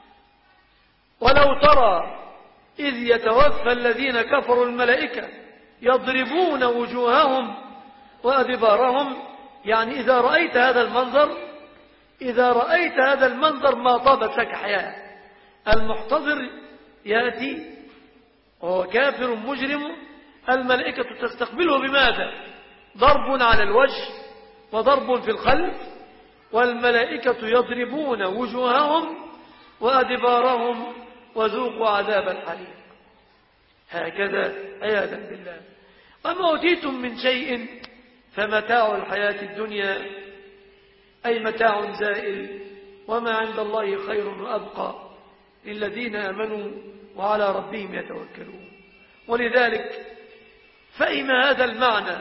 S2: ولو ترى إذ يتوفى الذين كفروا الملائكة يضربون وجوههم وأدبارهم. يعني إذا رأيت هذا المنظر إذا رأيت هذا المنظر ما طابت لك حياة. المحتضر يأتي وهو كافر مجرم، الملائكة تستقبله بماذا؟ ضرب على الوجه وضرب في الخلف، والملائكة يضربون وجوههم وأدبارهم وذوقوا عذاب الحريق. هكذا عياذا بالله. وما أوتيتم من شيء فمتاع الحياة الدنيا، أي متاع زائل، وما عند الله خير وأبقى للذين آمنوا وعلى ربهم يتوكلون. ولذلك فهم هذا المعنى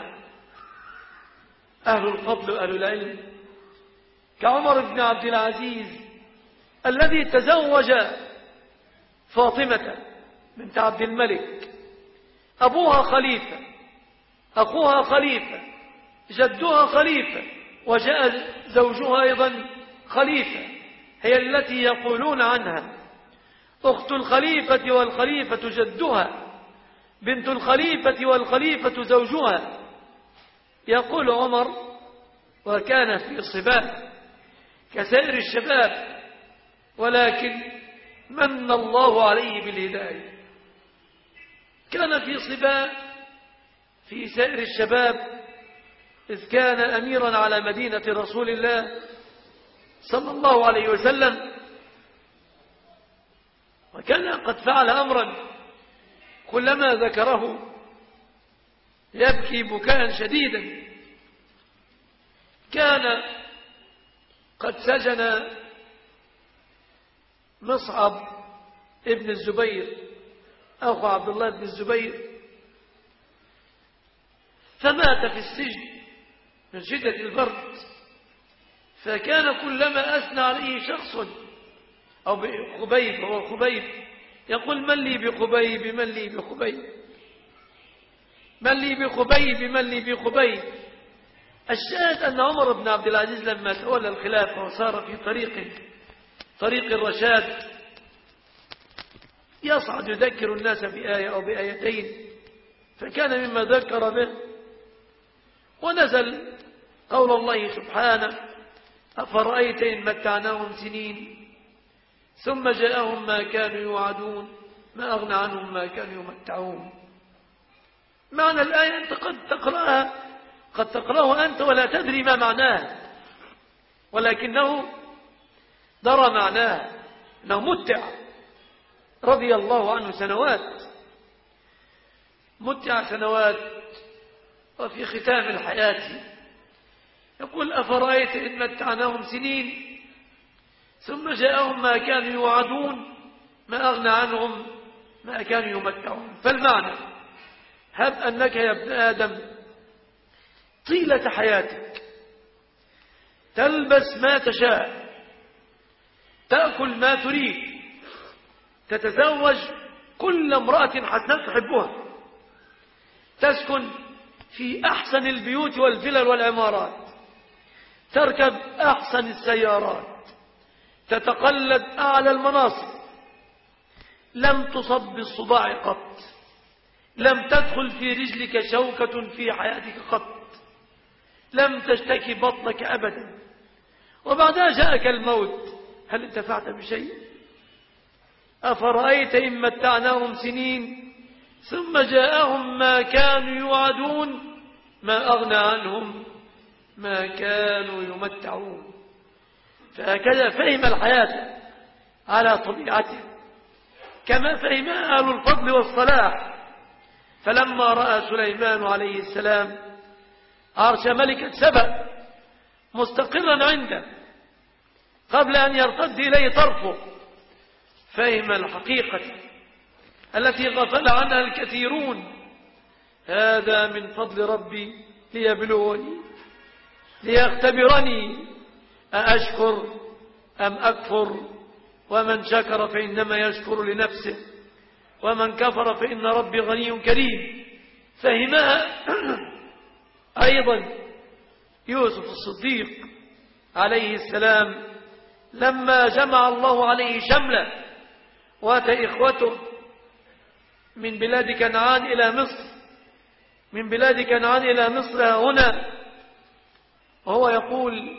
S2: أهل الفضل وأهل العلم كعمر بن عبد العزيز الذي تزوج فاطمة بنت عبد الملك، أبوها خليفة، أخوها خليفة، جدها خليفة، وجاء زوجها أيضا خليفة، هي التي يقولون عنها أخت الخليفة والخليفة جدها، بنت الخليفة والخليفة زوجها. يقول عمر: وكان في صباه كسائر الشباب، ولكن من الله عليه بالهداية. كان في صباه في سائر الشباب إذ كان أميرا على مدينة رسول الله صلى الله عليه وسلم، وكان قد فعل أمرا كلما ذكره يبكي بكاء شديدا. كان قد سجن مصعب ابن الزبير أخو عبد الله بن الزبير، فمات في السجن من شدة البرد. فكان كلما أثنى عليه شخص أو بخبيب هو خبيب يقول: من لي بخبيب من لي بخبيب من لي بخبيب من لي بخبيب. الشاهد أن عمر بن عبد العزيز لما تولى الخلافة وصار في طريق طريق الرشاد يصعد يذكر الناس بآية أو بآيتين، فكان مما ذكر به ونزل قول الله سبحانه: أفرأيت إن متعناهم سنين ثم جاءهم ما كانوا يوعدون ما أغنى عنهم ما كانوا يمتعون. معنى الآية أنت قد تقرأها قد تقرأه أنت ولا تدري ما معناه، ولكنه درى معناه أنه متع رضي الله عنه سنوات، متع سنوات، وفي ختام الحياة قل أفرأيت إن متعناهم سنين ثم جاءهم ما كانوا يوعدون ما أغنى عنهم ما كانوا يمتعون. فالمعنى هب أنك يا ابن آدم طيلة حياتك تلبس ما تشاء، تأكل ما تريد، تتزوج كل امرأة حسناء تحبها، تسكن في أحسن البيوت والفلل والعمارات، تركب أحسن السيارات، تتقلد أعلى المناصب، لم تصب بالصداع قط، لم تدخل في رجلك شوكة في حياتك قط، لم تشتكي بطنك أبدا، وبعدها جاءك الموت، هل انتفعت بشيء؟ أفرأيت إن متعناهم سنين ثم جاءهم ما كانوا يوعدون ما أغنى عنهم ما كانوا يمتعون. فهكذا فهم الحياة على طبيعته كما فهمها أهل الفضل والصلاح. فلما رأى سليمان عليه السلام عرش ملكة سبأ مستقرا عنده قبل أن يرتد إليه طرفه، فهم الحقيقة التي غفل عنها الكثيرون. هذا من فضل ربي ليبلوني ليختبرني أأشكر أم أكفر، ومن شكر فإنما يشكر لنفسه ومن كفر فإن ربي غني كريم. فهمها أيضا يوسف الصديق عليه السلام لما جمع الله عليه شمله واتى إخوته من بلاد كنعان إلى مصر، من بلاد كنعان إلى مصر هنا، وهو يقول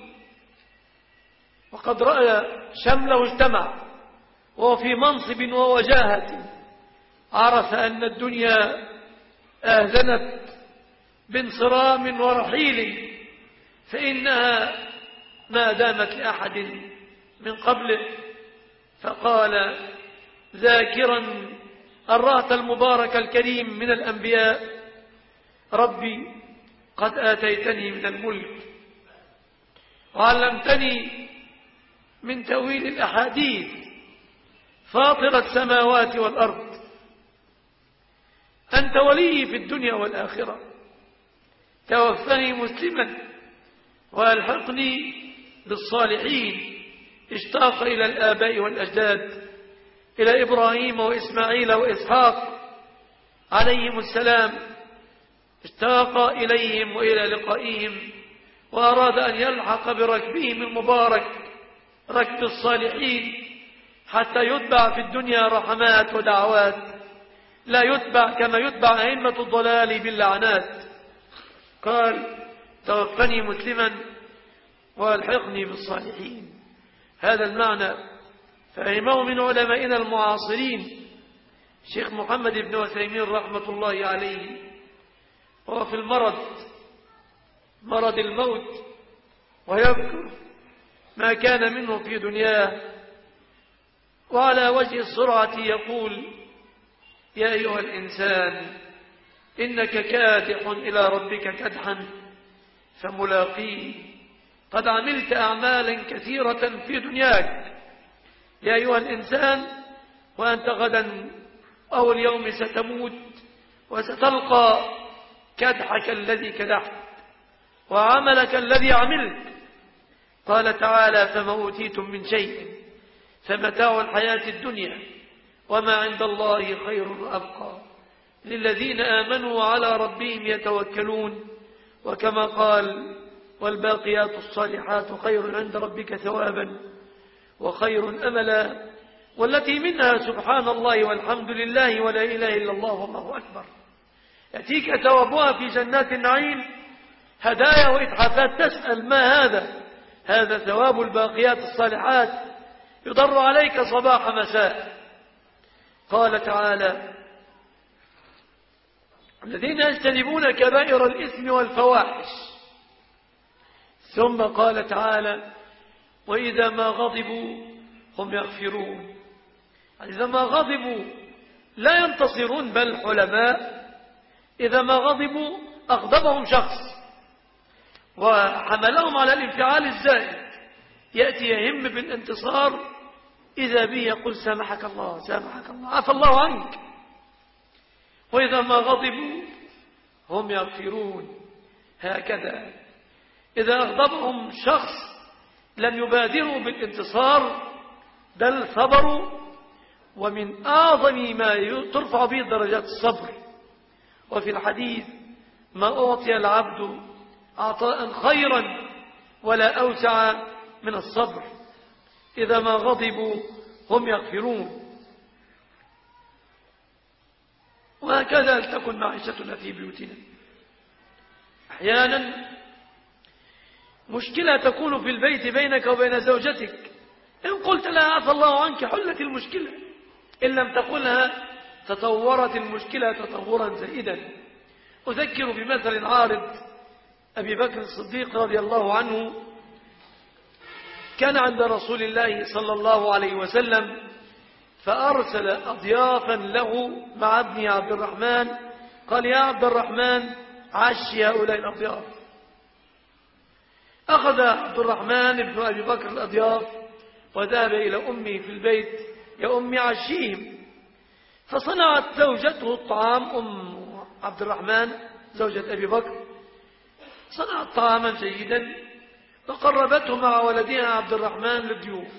S2: وقد رأى شمله اجتمع وهو في منصب ووجاهة، عرف أن الدنيا آذنت بانصرام ورحيل، فإنها ما دامت لأحد من قبله. فقال ذاكرا الرهط المبارك الكريم من الأنبياء: ربي قد آتيتني من الملك وعلمتني من تأويل الأحاديث فاطر السماوات والأرض، أنت ولي في الدنيا والآخرة، توفني مسلما وألحقني بالصالحين. اشتاق إلى الآباء والأجداد، إلى إبراهيم وإسماعيل وإسحاق عليهم السلام، اشتاق إليهم وإلى لقائهم، وأراد أن يلحق بركبهم المبارك ركب الصالحين حتى يتبع في الدنيا رحمات ودعوات، لا يتبع كما يتبع أئمة الضلال باللعنات. قال توفني مسلما والحقني بالصالحين. هذا المعنى فهمه من علمائنا المعاصرين شيخ محمد بن عثيمين رحمة الله عليه، وهو في المرض مرض الموت ويذكر ما كان منه في دنياه، وعلى وجه السرعة يقول: يا أيها الإنسان إنك كادح إلى ربك كدحا فملاقيه، قد عملت أعمالا كثيرة في دنياك يا أيها الإنسان، وأنت غدا أو اليوم ستموت وستلقى كدحك الذي كدحت وعملك الذي عملت. قال تعالى: فما أوتيتم من شيء فمتاع الحياة الدنيا وما عند الله خير وأبقى للذين آمنوا وعلى ربهم يتوكلون. وكما قال: والباقيات الصالحات خير عند ربك ثوابا وخير أملا، والتي منها سبحان الله والحمد لله ولا إله إلا الله والله أكبر. يأتيك ثوابها في جنات النعيم هدايا وإتحافات، تسأل ما هذا؟ هذا ثواب الباقيات الصالحات يضر عليك صباح مساء. قال تعالى: الذين يجتنبون كبائر الإثم والفواحش. ثم قال تعالى: وإذا ما غضبوا هم يغفرون. إذا ما غضبوا لا ينتصرون بل حلماء. إذا ما غضبوا أغضبهم شخص وحملهم على الانفعال الزائد، يأتي يهم بالانتصار، إذا به يقول سامحك الله سامحك الله عفى الله عنك. وإذا ما غضبوا هم يغفرون. هكذا إذا أغضبهم شخص لم يبادروا بالانتصار بل صبروا. ومن أعظم ما ترفع به درجات الصبر. وفي الحديث ما أعطي العبد عطاء خيرا ولا أوسع من الصبر. إذا ما غضبوا هم يغفرون. وهكذا لتكن معيشتنا في بيوتنا. أحيانا مشكلة تكون في البيت بينك وبين زوجتك، إن قلت لها عفى الله عنك حلت المشكلة، إن لم تقلها تطورت المشكلة تطورا زائدا. أذكر بمثل عارض أبي بكر الصديق رضي الله عنه، كان عند رسول الله صلى الله عليه وسلم فأرسل أضيافا له مع ابنه عبد الرحمن، قال يا عبد الرحمن عشي هؤلاء الأضياف. أخذ عبد الرحمن ابن أبي بكر الأضياف وذهب إلى أمه في البيت، يا أمي عشيهم. فصنعت زوجته الطعام، أم عبد الرحمن زوجة أبي بكر صنعت طعاما جيدا وقربته مع ولدها عبد الرحمن للضيوف.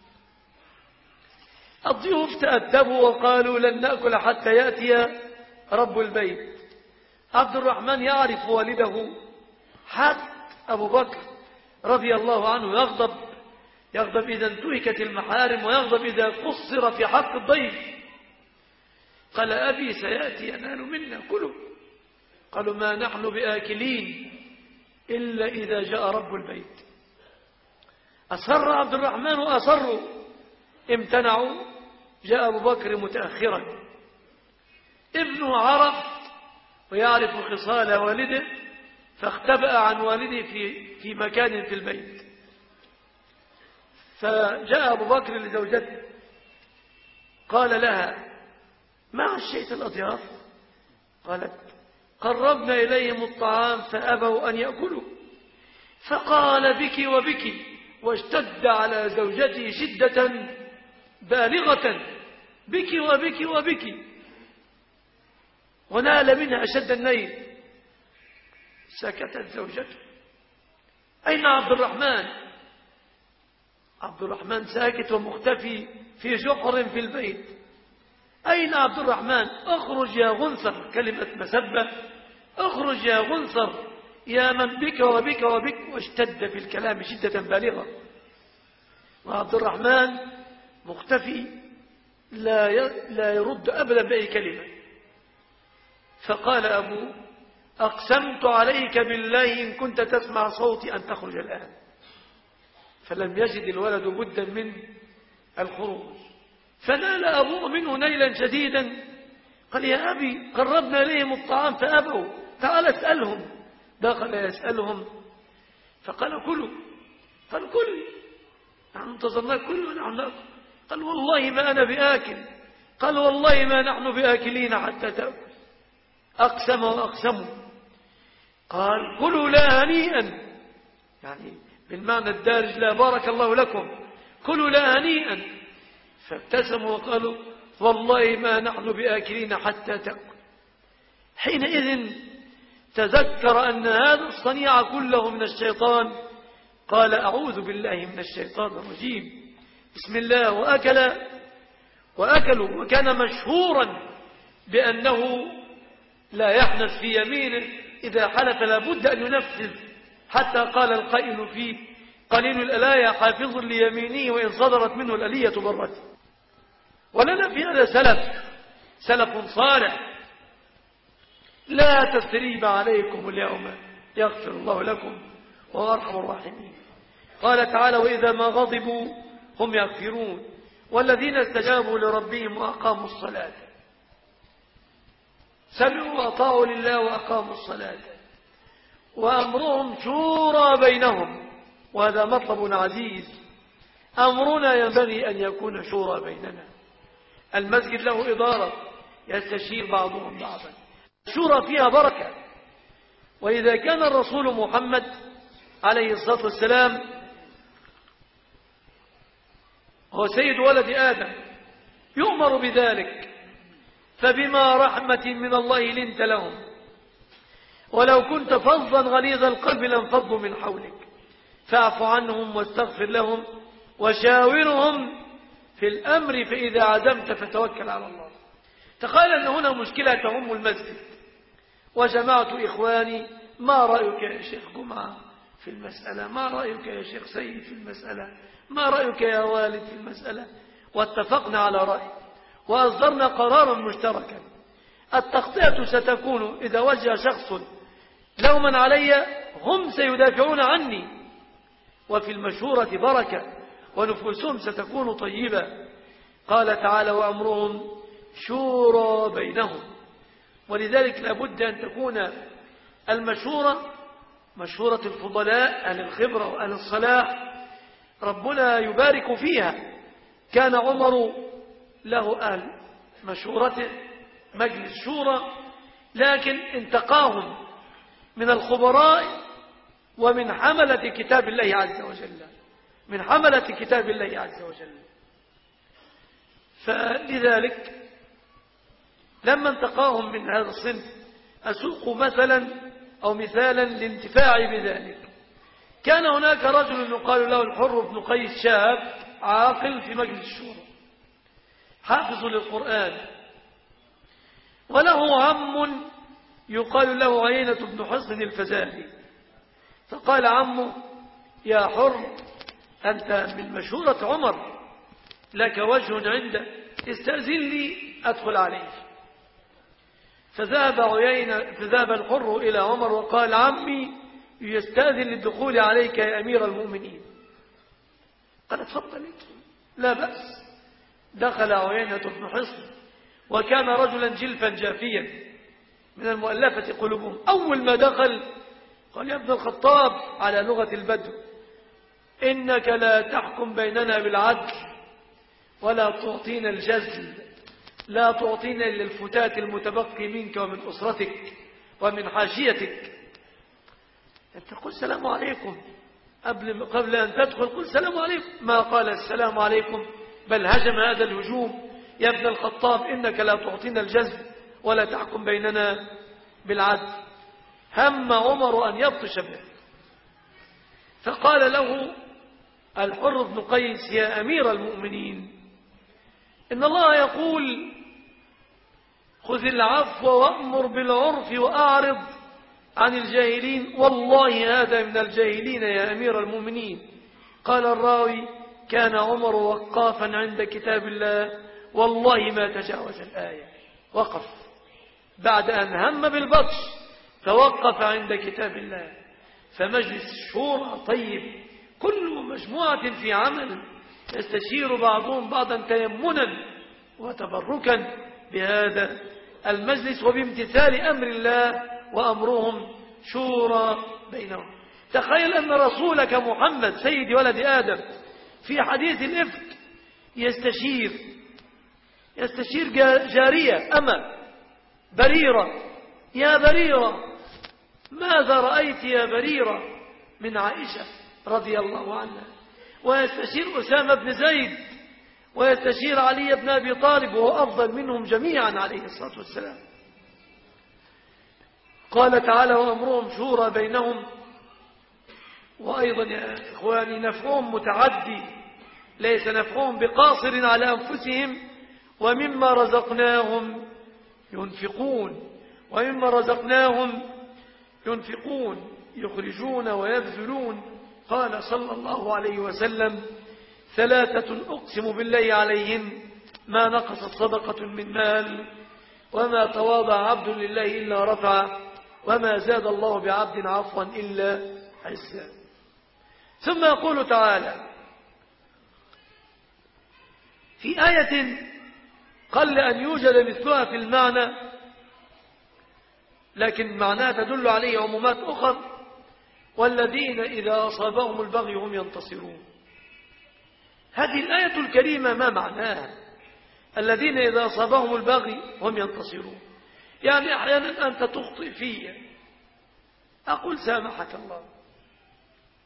S2: الضيوف تأدبوا وقالوا لن نأكل حتى يأتي رب البيت. عبد الرحمن يعرف والده، حتى أبو بكر رضي الله عنه يغضب يغضب إذا انتهكت المحارم، ويغضب إذا قصر في حق الضيف. قال أبي سيأتي ينال منا كله. قالوا ما نحن بآكلين إلا إذا جاء رب البيت. أصر عبد الرحمن وأصروا، امتنعوا. جاء أبو بكر متأخرا، ابنه عرف ويعرف خصال والده، فاختبأ عن والده في في مكان في البيت. فجاء أبو بكر لزوجته قال لها ما عشيت الأضياف؟ قالت قربنا إليهم الطعام فأبوا أن يأكلوا. فقال بك وبك، واشتد على زوجته شدة بالغة، بك وبك وبك، ونال منها أشد النيل. سكتت زوجته. أين عبد الرحمن؟ عبد الرحمن ساكت ومختفي في جحر في البيت. أين عبد الرحمن؟ اخرج يا غنثر، كلمة مسبة، اخرج يا غنثر يا من بك وبك وبك، واشتد في الكلام شدة بالغة. وعبد الرحمن مختفي لا لا يرد أبدا بأي كلمة. فقال أبوه أقسمت عليك بالله إن كنت تسمع صوتي أن تخرج الآن. فلم يجد الولد بدا من الخروج، فنال أبوه منه نيلا شديدا. قال يا أبي قربنا إليهم الطعام فأبوا، تعال اسألهم. دخل يسألهم فقال كلوا. قال كل، نحن انتظرناك كل ونحن نأكل. قال والله ما أنا بآكل. قال والله ما نحن بآكلين حتى تأكل. أقسم وأقسموا. قال كلوا لا هنيئا، يعني بالمعنى الدارج لا بارك الله لكم، كلوا لا هنيئا. فابتسموا وقالوا والله ما نحن بآكلين حتى تأكل. حينئذ تذكر أن هذا الصنيع كله من الشيطان، قال أعوذ بالله من الشيطان الرجيم، بسم الله. وأكل وأكلوا. وكان مشهورا بأنه لا يحنث في يمينه، إذا حلف لابد أن ينفذ، حتى قال القائل فيه قليل الألايا حافظ ليمينه وإن صدرت منه الألية برت. ولنا في هذا سلف سلف صالح. لا تثريب عليكم اليوم يغفر الله لكم وهو أرحم الراحمين. قال تعالى وإذا ما غضبوا هم يغفرون والذين استجابوا لربهم وأقاموا الصلاة. سمعوا وأطاعوا لله وأقاموا الصلاة وأمرهم شورى بينهم، وهذا مطلب عزيز. أمرنا ينبغي أن يكون شورى بيننا. المسجد له إدارة يستشير بعضهم بعضا، شورى فيها بركة. وإذا كان الرسول محمد عليه الصلاة والسلام هو سيد ولد آدم يؤمر بذلك، فبما رحمة من الله لنت لهم، ولو كنت فظا غليظ القلب لانفضوا من حولك، فاعف عنهم واستغفر لهم وشاورهم في الأمر فإذا عزمت فتوكل على الله. تخيل أن هنا مشكلة تهم المسجد، وجمعت إخواني ما رأيك يا شيخ جمعة في المسألة، ما رأيك يا شيخ سيد في المسألة، ما رأيك يا والد في المسألة، واتفقنا على رأي وأصدرنا قرارا مشتركا. التخطئة ستكون إذا وجه شخص لوما علي هم سيدافعون عني، وفي المشورة بركة ونفوسهم ستكون طيبة. قال تعالى وأمرهم شورى بينهم، ولذلك لابد أن تكون المشورة مشورة الفضلاء أهل الخبرة وأهل الصلاح ربنا يبارك فيها. كان عمر له أهل مشورته مجلس شورى، لكن انتقاهم من الخبراء ومن حملة كتاب الله عز وجل من حملة كتاب الله عز وجل. فلذلك لما انتقاهم من هذا الصنف أسوق مثلا أو مثالا لانتفاعي بذلك. كان هناك رجل يقال له الحر بن قيس، شاب عاقل في مجلس الشورى حافظ للقرآن، وله عم يقال له عيينة بن حصن الفزاري. فقال عمه يا حر أنت من مشورة عمر لك وجه عنده، استأذن لي أدخل عليه. فذهب عيينة فذهب الحر إلى عمر وقال عمي يستأذن للدخول عليك يا أمير المؤمنين. قال اتفضل لا بأس. دخل عيينة بن حصن وكان رجلا جلفا جافيا من المؤلفة قلوبهم. أول ما دخل قال يا ابن الخطاب على لغة البدو إنك لا تحكم بيننا بالعدل ولا تعطينا الجزل، لا تعطينا إلا الفتات المتبقي منك ومن أسرتك ومن حاشيتك. أنت قل السلام عليكم قبل, قبل أن تدخل، قل السلام عليكم. ما قال السلام عليكم بل هجم هذا الهجوم يا ابن الخطاب إنك لا تعطينا الجزل ولا تحكم بيننا بالعدل. هم عمر أن يبطش به، فقال له الحر بن قيس يا أمير المؤمنين إن الله يقول خذ العفو وأمر بالعرف وأعرض عن الجاهلين، والله هذا من الجاهلين يا أمير المؤمنين. قال الراوي كان عمر وقافا عند كتاب الله والله ما تجاوز الآية. وقف بعد أن هم بالبطش توقف عند كتاب الله. فمجلس الشورى طيب، كل مجموعة في عمل يستشير بعضهم بعضا تيمنا وتبركا بهذا المجلس وبامتثال أمر الله وأمرهم شورى بينهم. تخيل أن رسولك محمد سيد ولد آدم في حديث الإفك يستشير يستشير جارية أما بريرة، يا بريرة ماذا رأيت يا بريرة من عائشة رضي الله عنها، ويستشير أسامة بن زيد ويستشير علي بن أبي طالب وهو أفضل منهم جميعا عليه الصلاة والسلام. قال تعالى وأمرهم شورى بينهم. وأيضا يا إخواني نفعهم متعدي، ليس نفعهم بقاصر على أنفسهم، ومما رزقناهم ينفقون ومما رزقناهم ينفقون يخرجون ويبذلون. قال صلى الله عليه وسلم ثلاثة أقسم بالله عليهم ما نقصت صدقة من مال وما تواضع عبد لله إلا رفع وما زاد الله بعبد عفوا إلا عزا. ثم يقول تعالى في آية قل أن يوجد مثلها في المعنى، لكن معناها تدل عليه عمومات أخرى: والذين إذا أصابهم البغي هم ينتصرون. هذه الآية الكريمة ما معناها؟ الذين إذا أصابهم البغي هم ينتصرون. يعني أحيانا أنت تخطئ فيه أقول سامحك الله،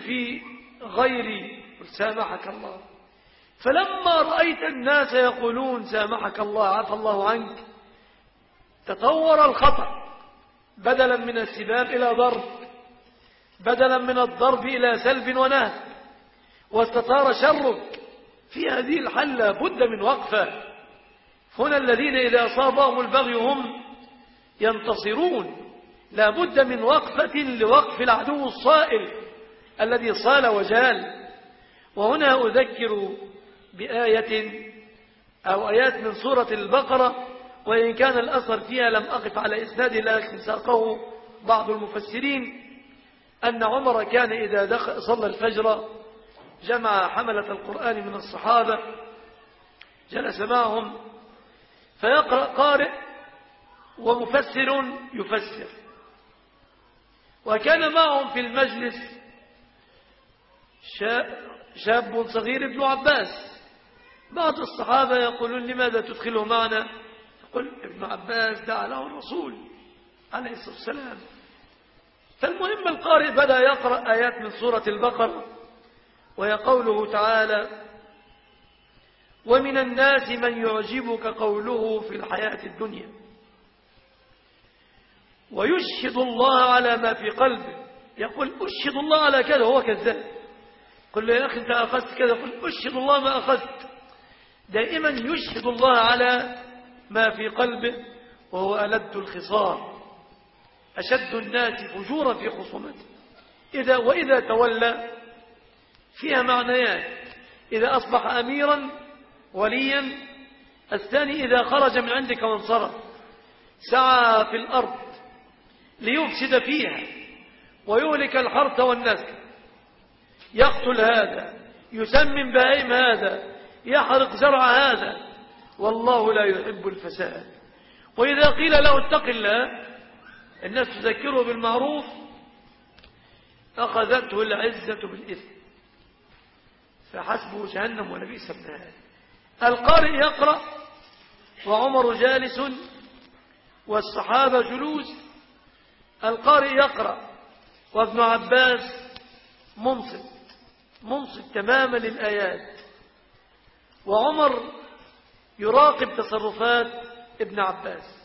S2: في غيري سامحك الله. فلما رأيت الناس يقولون سامحك الله عفى الله عنك تطور الخطأ، بدلا من السباب إلى ضرب، بدلا من الضرب إلى سلب ونهب، واستطار شرك. في هذه الحالة بد من وقفة. هنا الذين إذا أصابهم البغي هم ينتصرون، لا بد من وقفة لوقف العدو الصائل الذي صال وجال. وهنا أذكر بآية أو آيات من سورة البقرة، وإن كان الأثر فيها لم أقف على إسناده لكن ساقه بعض المفسرين، أن عمر كان إذا دخل صلى الفجر جمع حملة القرآن من الصحابة، جلس معهم فيقرأ قارئ ومفسر يفسر، وكان معهم في المجلس شاب صغير ابن عباس. بعض الصحابة يقولون لماذا تدخله معنا؟ يقول ابن عباس دعا له الرسول عليه الصلاة والسلام. فالمهم القارئ بدأ يقرأ آيات من سورة البقرة، وهي قوله تعالى: ومن الناس من يعجبك قوله في الحياة الدنيا ويشهد الله على ما في قلبه. يقول أشهد الله على كذا، هو كذاب. قل له يا أخي أنت أخذت كذا، قل أشهد الله ما أخذت. دائما يشهد الله على ما في قلبه، وهو ألد الخصام، أشد الناس فجورا في خصومته. إذا وإذا تولى فيها معنيان: إذا أصبح أميرا وليا، الثاني إذا خرج من عندك وانصرف سعى في الأرض ليفسد فيها ويهلك الحرث والنسل، يقتل هذا، يسمم بهائم هذا، يحرق زرع هذا، والله لا يحب الفساد. وإذا قيل له اتق الله، الناس تذكره بالمعروف، أخذته العزة بالإثم فحسبه جهنم ولبئس المهاد. القارئ يقرأ وعمر جالس والصحابة جلوس، القارئ يقرأ وابن عباس منصت منصت تماما للآيات، وعمر يراقب تصرفات ابن عباس،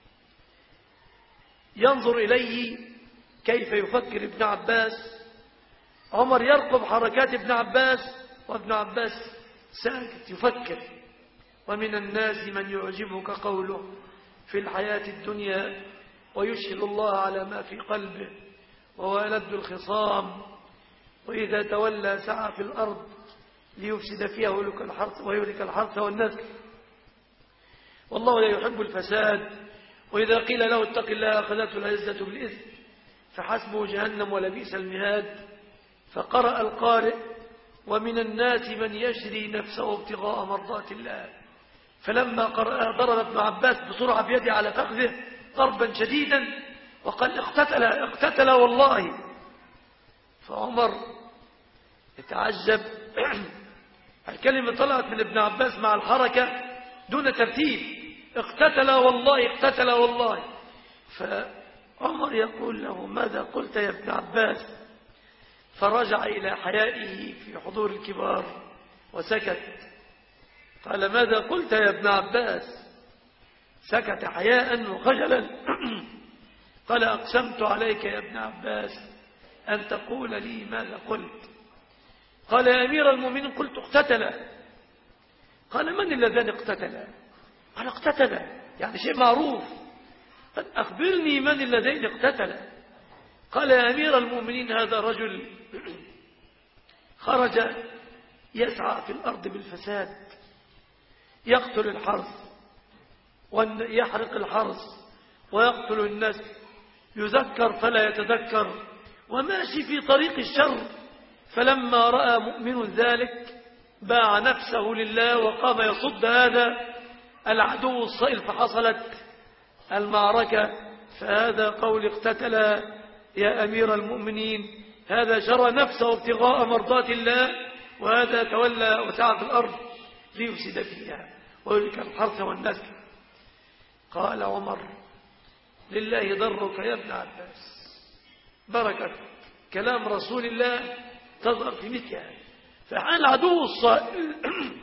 S2: ينظر إليه كيف يفكر ابن عباس. عمر يرقب حركات ابن عباس، وابن عباس ساكت يفكر. ومن الناس من يعجبك قوله في الحياة الدنيا ويشهد الله على ما في قلبه وهو ألد الخصام، وإذا تولى سعى في الأرض ليفسد فيها ويهلك الحرث والنسل، والله لا يحب الفساد. وإذا قيل له اتق الله أخذته العزة بالإثم فحسبه جهنم ولبئس المهاد. فقرأ القارئ ومن الناس من يشري نفسه ابتغاء مرضات الله، فلما قرأ ضرب ابن عباس بسرعة بيده على فخذه ضربا شديدا وقال اقتتل اقتتل والله. فعمر يتعجب الكلمة طلعت من ابن عباس مع الحركة دون ترتيب، اقتتل والله اقتتل والله. فعمر يقول له ماذا قلت يا ابن عباس؟ فرجع إلى حيائه في حضور الكبار وسكت. قال ماذا قلت يا ابن عباس؟ سكت حياء وخجلا. قال أقسمت عليك يا ابن عباس أن تقول لي ماذا قلت. قال يا أمير المؤمنين قلت اقتتل. قال من اللذان اقتتلا؟ قال اقتتل يعني شيء معروف، قد أخبرني من اللذين اقتتلا. قال يا أمير المؤمنين هذا رجل خرج يسعى في الأرض بالفساد، يقتل الحرث ويحرق الحرث ويقتل النسل، يذكر فلا يتذكر وماشي في طريق الشر. فلما رأى مؤمن ذلك باع نفسه لله وقام يصد هذا العدو الصائل، فحصلت المعركة. فهذا قول اقتتل يا أمير المؤمنين، هذا شرى نفسه ابتغاء مرضات الله، وهذا تولى وسعى في الأرض ليفسد فيها ويهلك الحرث والنسل. قال عمر لله ضرك يا ابن عباس، بركة كلام رسول الله تظهر في مثل هذا. فحال العدو الصائل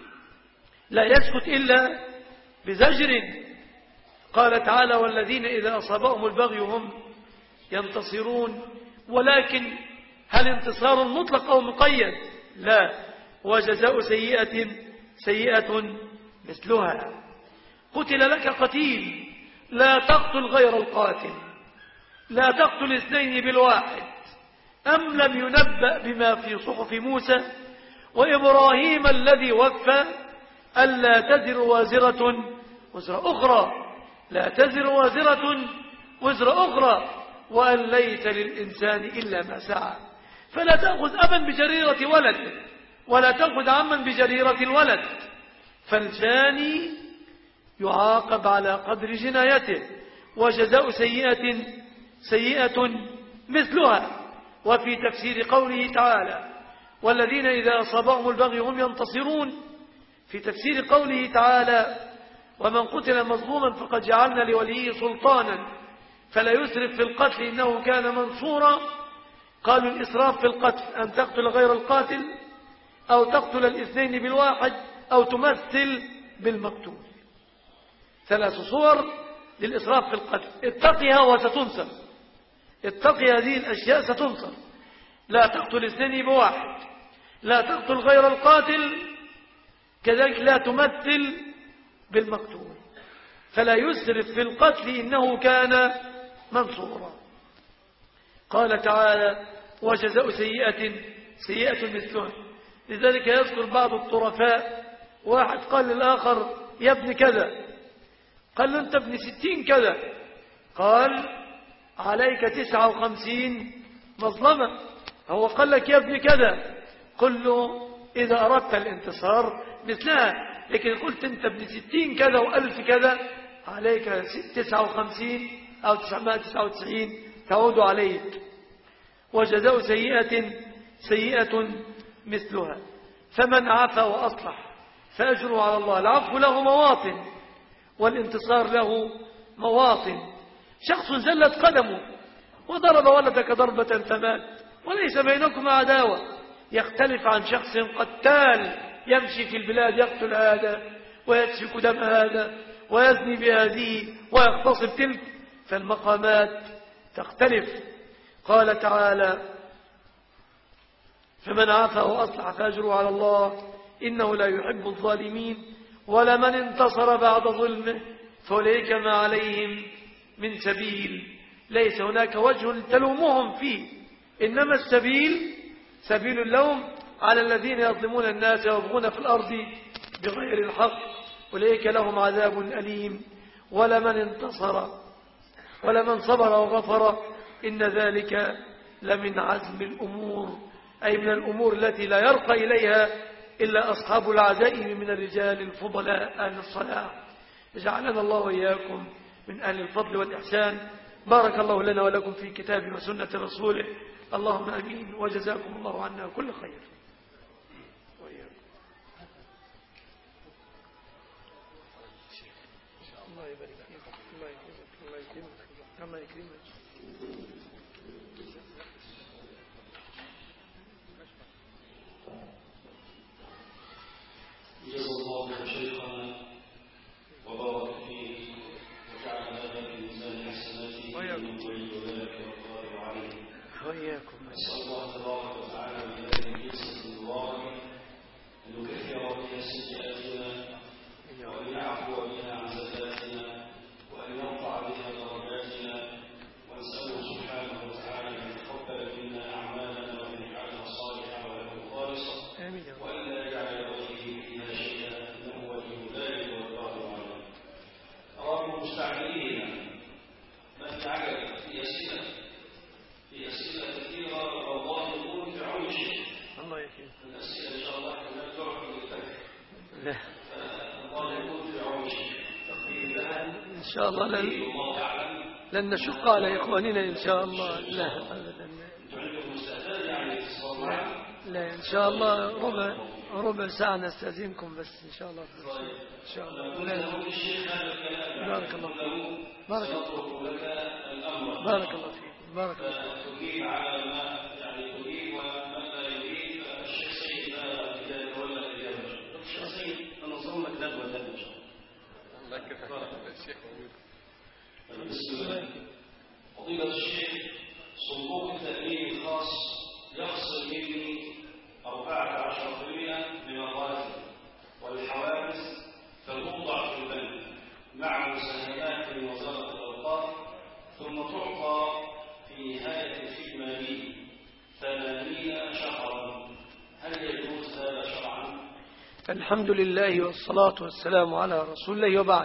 S2: لا يسكت إلا بزجر. قال تعالى والذين إذا أصابهم البغي هم ينتصرون. ولكن هل انتصار مطلق أو مقيد؟ لا. وجزاء سيئة سيئة مثلها. قتل لك قتيل لا تقتل غير القاتل، لا تقتل اثنين بالواحد. أم لم ينبأ بما في صحف موسى وإبراهيم الذي وفى ألا تزر وازرة وزر أخرى، لا تزر وازرة وزر أخرى، وأن ليس للإنسان إلا ما سعى. فلا تأخذ أبا بجريرة ولد ولا تأخذ عما بجريرة الولد. فالجاني يعاقب على قدر جنايته، وجزاء سيئة سيئة مثلها. وفي تفسير قوله تعالى والذين إذا أصابهم البغي هم ينتصرون، في تفسير قوله تعالى ومن قتل مظلوما فقد جعلنا لوليه سلطانا فلا يسرف في القتل إنه كان منصورا. قالوا الإسراف في القتل أن تقتل غير القاتل أو تقتل الاثنين بالواحد أو تمثل بالمقتول. ثلاث صور للإسراف في القتل. اتقها وستنصر، اتقي هذه الأشياء ستنصر. لا تقتل اثنين بواحد، لا تقتل غير القاتل، كذلك لا تمثل بالمقتول. فلا يسرف في القتل إنه كان منصورا. قال تعالى وجزاء سيئة سيئة مثلها. لذلك يذكر بعض الطرفاء واحد قال للآخر يا ابن كذا، قال له أنت ابن ستين كذا، قال عليك تسعة وخمسين مظلمة. هو قال لك يا ابن كذا، قل له إذا أردت الانتصار مثلها، لكن قلت أنت ابن ستين كذا وألف كذا عليك تسعة وخمسين أو تسعمائة وتسعة وتسعين تعود عليك. وجزاء سيئة سيئة مثلها. فمن عفا وأصلح فأجره على الله. العفو له مواطن والانتصار له مواطن. شخص زلت قدمه وضرب ولدك ضربة فمات وليس بينكما عداوة، يختلف عن شخص قتال يمشي في البلاد يقتل هذا ويسفك دم هذا ويزني بهذه ويغتصب تلك، فالمقامات تختلف. قال تعالى فمن عفا وأصلح فأجره على الله إنه لا يحب الظالمين. ولمن انتصر بعد ظلمه فأولئك ما عليهم من سبيل. ليس هناك وجه تلومهم فيه، إنما السبيل سبيل اللوم على الذين يظلمون الناس ويبغون في الأرض بغير الحق، أولئك لهم عذاب أليم. ولمن انتصر ولمن صبر وغفر إن ذلك لمن عزم الأمور، أي من الأمور التي لا يرقى إليها إلا أصحاب العزائم من الرجال الفضلاء أهل الصلاح. جعلنا الله وإياكم من أهل الفضل والإحسان. بارك الله لنا ولكم في كتابه وسنة رسوله. اللهم أمين. وجزاكم الله عنا كل خير. الله يبارك فيك. الله يكرمك. الله يكرمك. الله يكرمك.
S3: جزا الله شيخنا وبارك فيه وجعل هذا في ميزان حسناته وإياكم والقادر عليه.
S2: وإياكم.
S3: نسأل الله تبارك وتعالى بهذه الجلسة المباركة أن يكفر بها سيئاتنا وأن يعفو بها عن زلاتنا وأن يرفع بها درجاتنا، ونسأله سبحانه وتعالى أن يتقبل منا أعمالنا وأن يجعلها صالحة وله خالصة وأن لا يجعل لوجهه فيها شيئا إنه ولي ذلك والقادر عليه. أراكم مستعجلين، ما في عجل، في أسئلة في أسئلة كثيرة والله يقول في عون شيء.
S2: الله يكرمك.
S3: الأسئلة إن شاء الله لا تعرف بالفكر.
S2: لا.
S3: الله يقول في عون شيء.
S2: إن شاء الله لن لن نشق على إخواننا إن شاء الله. لا أبدا. لا إن شاء الله ربع ربع ساعة نستأذنكم بس إن شاء الله. إن شاء الله. لا. بارك الله فيك. بارك الله بارك الله فيك. بارك الله فيك. الحمد لله والصلاة والسلام على رسول الله، وبعد.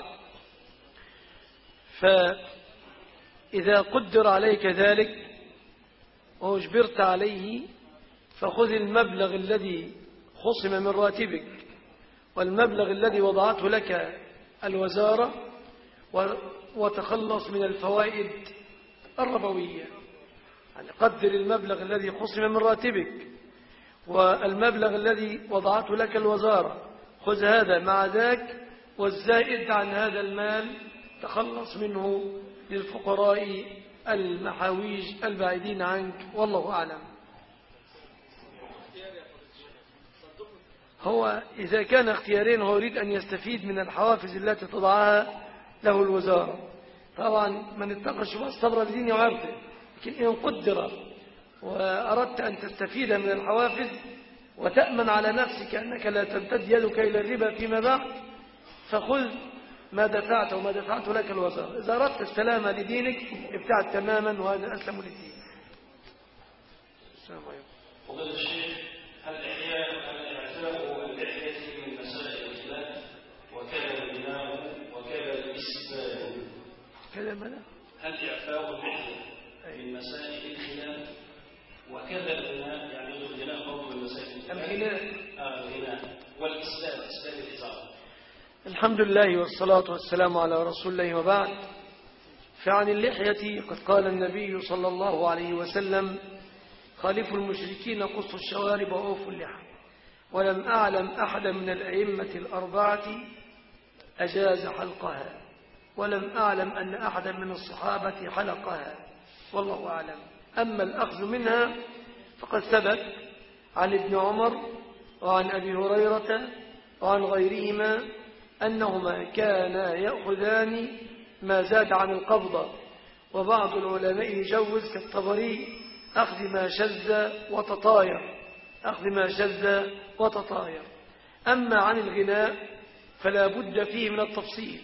S2: فإذا قدر عليك ذلك وأجبرت عليه فخذ المبلغ الذي خصم من راتبك والمبلغ الذي وضعته لك الوزارة وتخلص من الفوائد الربوية. يعني قدر المبلغ الذي خصم من راتبك والمبلغ الذي وضعته لك الوزارة، خذ هذا مع ذاك، والزائد عن هذا المال تخلص منه للفقراء المحاويج البعيدين عنك، والله أعلم. هو إذا كان اختيارين هو يريد أن يستفيد من الحوافز التي تضعها له الوزارة، طبعا من اتقى الشبهات استبرأ لدينه وعرضه. لكن إن قدر وأردت أن تستفيد من الحوافز وتأمن على نفسك أنك لا تمتد يدك إلى الربا فيما بعد، فخذ ما دفعته وما دفعته لك الوزارة. إذا أردت السلامة لدينك ابتعد تماما، وهذا أسلم للدين. السلام عليكم.
S3: فضيلة الشيخ، هل إحياء الاعفاء اللحية من مسائل الخلاف، وكذا البناء وكذا الإسبال؟
S2: كذا ماذا؟
S3: هل إعفاء اللحية من مسائل الخلاف وكذا الغناء، يعني الغناء برضه من مسائل الخلاف؟
S2: الغناء
S3: آه الغناء والإسبال، إسبال الإزار.
S2: الحمد لله والصلاة والسلام على رسول الله، وبعد. فعن اللحية قد قال النبي صلى الله عليه وسلم: خالفوا المشركين قصوا الشوارب وأوفوا اللحى. ولم أعلم أحدا من الأئمة الأربعة أجاز حلقها، ولم أعلم أن أحدا من الصحابة حلقها، والله أعلم. أما الأخذ منها فقد ثبت عن ابن عمر وعن أبي هريرة وعن غيرهما أنهما كانا يأخذان ما زاد عن القبضة، وبعض العلماء يجوز كالطبري أخذ ما شذ وتطاير، أخذ ما شذ وتطاير. أما عن الغناء فلا بد فيه من التفصيل،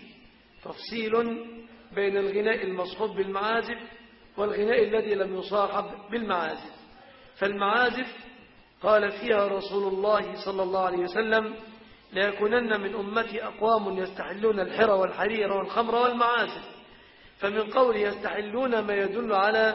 S2: تفصيل بين الغناء المصحوب بالمعازف والغناء الذي لم يصاحب بالمعازف. فالمعازف قال فيها رسول الله صلى الله عليه وسلم: ليكونن من أمتي أقوام يستحلون الحر والحرير والخمر والمعازف. فمن قول يستحلون ما يدل على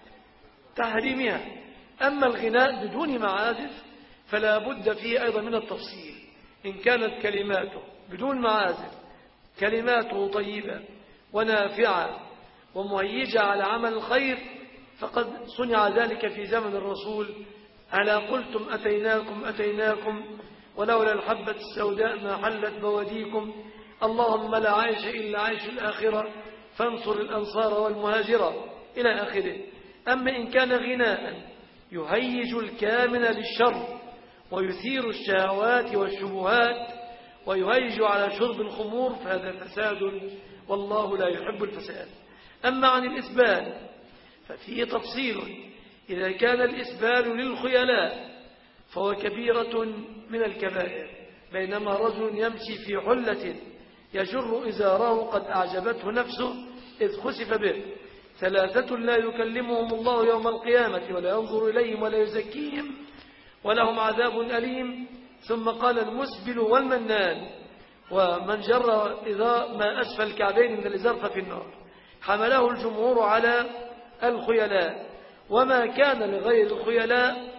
S2: تحريمها. أما الغناء بدون معازف فلا بد فيه أيضا من التفصيل. إن كانت كلماته بدون معازف كلماته طيبة ونافعة ومهيجة على عمل الخير فقد صنع ذلك في زمن الرسول: ألا قلتم أتيناكم أتيناكم ولولا الحبة السوداء ما حلت بواديكم، اللهم لا عيش إلا عيش الآخرة فانصر الأنصار والمهاجرة، إلى آخره. أما إن كان غناء يهيج الكامن للشر ويثير الشهوات والشبهات ويهيج على شرب الخمور فهذا فساد، والله لا يحب الفساد. أما عن الإسبال ففيه تفصيل. إذا كان الإسبال للخيلاء فهو كبيرة من الكبائر، بينما رجل يمشي في حلة يجر إزاره قد أعجبته نفسه إذ خسف به. ثلاثة لا يكلمهم الله يوم القيامة ولا ينظر إليهم ولا يزكيهم ولهم عذاب أليم. ثم قال: المسبل والمنان، ومن جر إذا ما أسفل الكعبين من الإزار ففي النار. حمله الجمهور على الخيلاء. وما كان لغير الخيلاء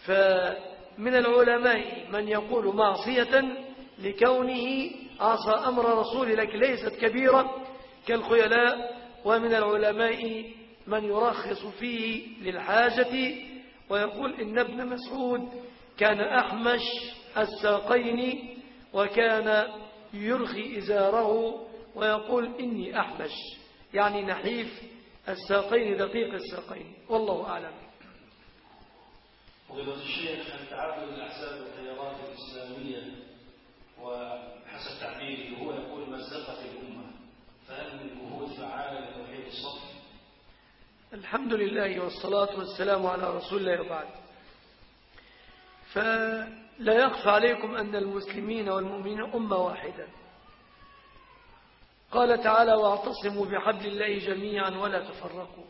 S2: فمن العلماء من يقول معصية لكونه عصى أمر رسول لك ليست كبيرة كالخيلاء، ومن العلماء من يرخص فيه للحاجة ويقول إن ابن مسعود كان أحمش الساقين وكان يرخي إزاره ويقول إني أحمش، يعني نحيف الساقين دقيق الساقين، والله أعلم.
S3: فضيلة الشيخ، هل تعدد الأحزاب والتيارات الإسلامية وحسب تعبيره هو يقول مزقة الأمة، فهل من جهود فعالة لتوحيد الصف؟
S2: الحمد لله والصلاة والسلام على رسول الله، وبعد. فلا يخفى عليكم أن المسلمين والمؤمنين أمة واحدة. قال تعالى: واعتصموا بحبل الله جميعا ولا تفرقوا.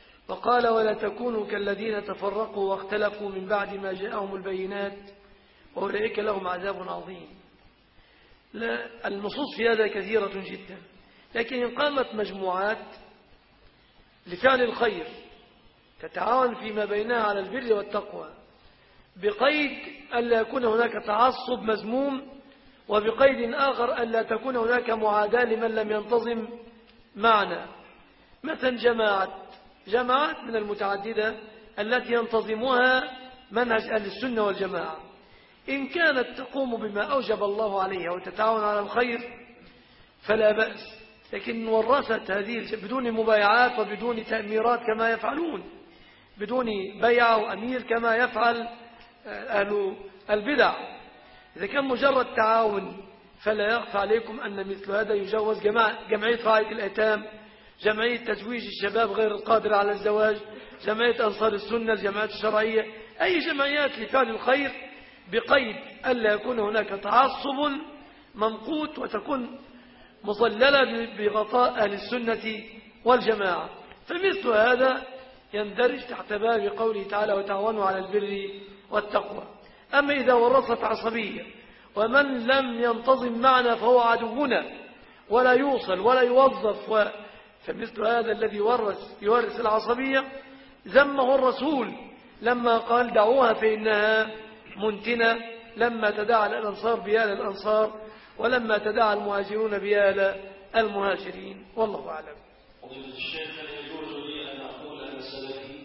S2: وقال: ولا تكونوا كالذين تفرقوا واختلفوا من بعد ما جاءهم البينات وأولئك لهم عذاب عظيم. لا، النصوص في هذا كثيرة جدا، لكن إن قامت مجموعات لفعل الخير تتعاون فيما بينها على البر والتقوى بقيد ألا يكون هناك تعصب مذموم، وبقيد آخر ألا تكون هناك معاداة لمن لم ينتظم معنا، مثلا جماعات جماعات من المتعددة التي ينتظمها منهج أهل السنة والجماعة، إن كانت تقوم بما أوجب الله عليها وتتعاون على الخير فلا بأس، لكن ورثت هذه بدون مبايعات وبدون تأميرات كما يفعلون، بدون بيع وأمير كما يفعل أهل البدع. إذا كان مجرد تعاون فلا يخفى عليكم أن مثل هذا يجوز. جمعية رعاية الأيتام، جمعية تزويج الشباب غير القادر على الزواج، جمعية أنصار السنة، الجمعيات الشرعية، أي جمعيات لفعل الخير بقيد ألا يكون هناك تعصب ممقوت وتكون مظللة بغطاء أهل السنة والجماعة. فمثل هذا يندرج تحت باب قوله تعالى وتعاونوا على البر والتقوى. أما إذا ورثت عصبية ومن لم ينتظم معنا فهو عدونا ولا يوصل ولا يوظف و... فمثل هذا الذي يورث يورث العصبية ذمه الرسول لما قال دعوها فإنها منتنة، لما تداعى الأنصار بيال الأنصار ولما تداعى المهاجرون بيال المهاجرين. والله أعلم.
S3: فضيلة الشيخ، هل يجوز لي أن أقول أنا سلفي؟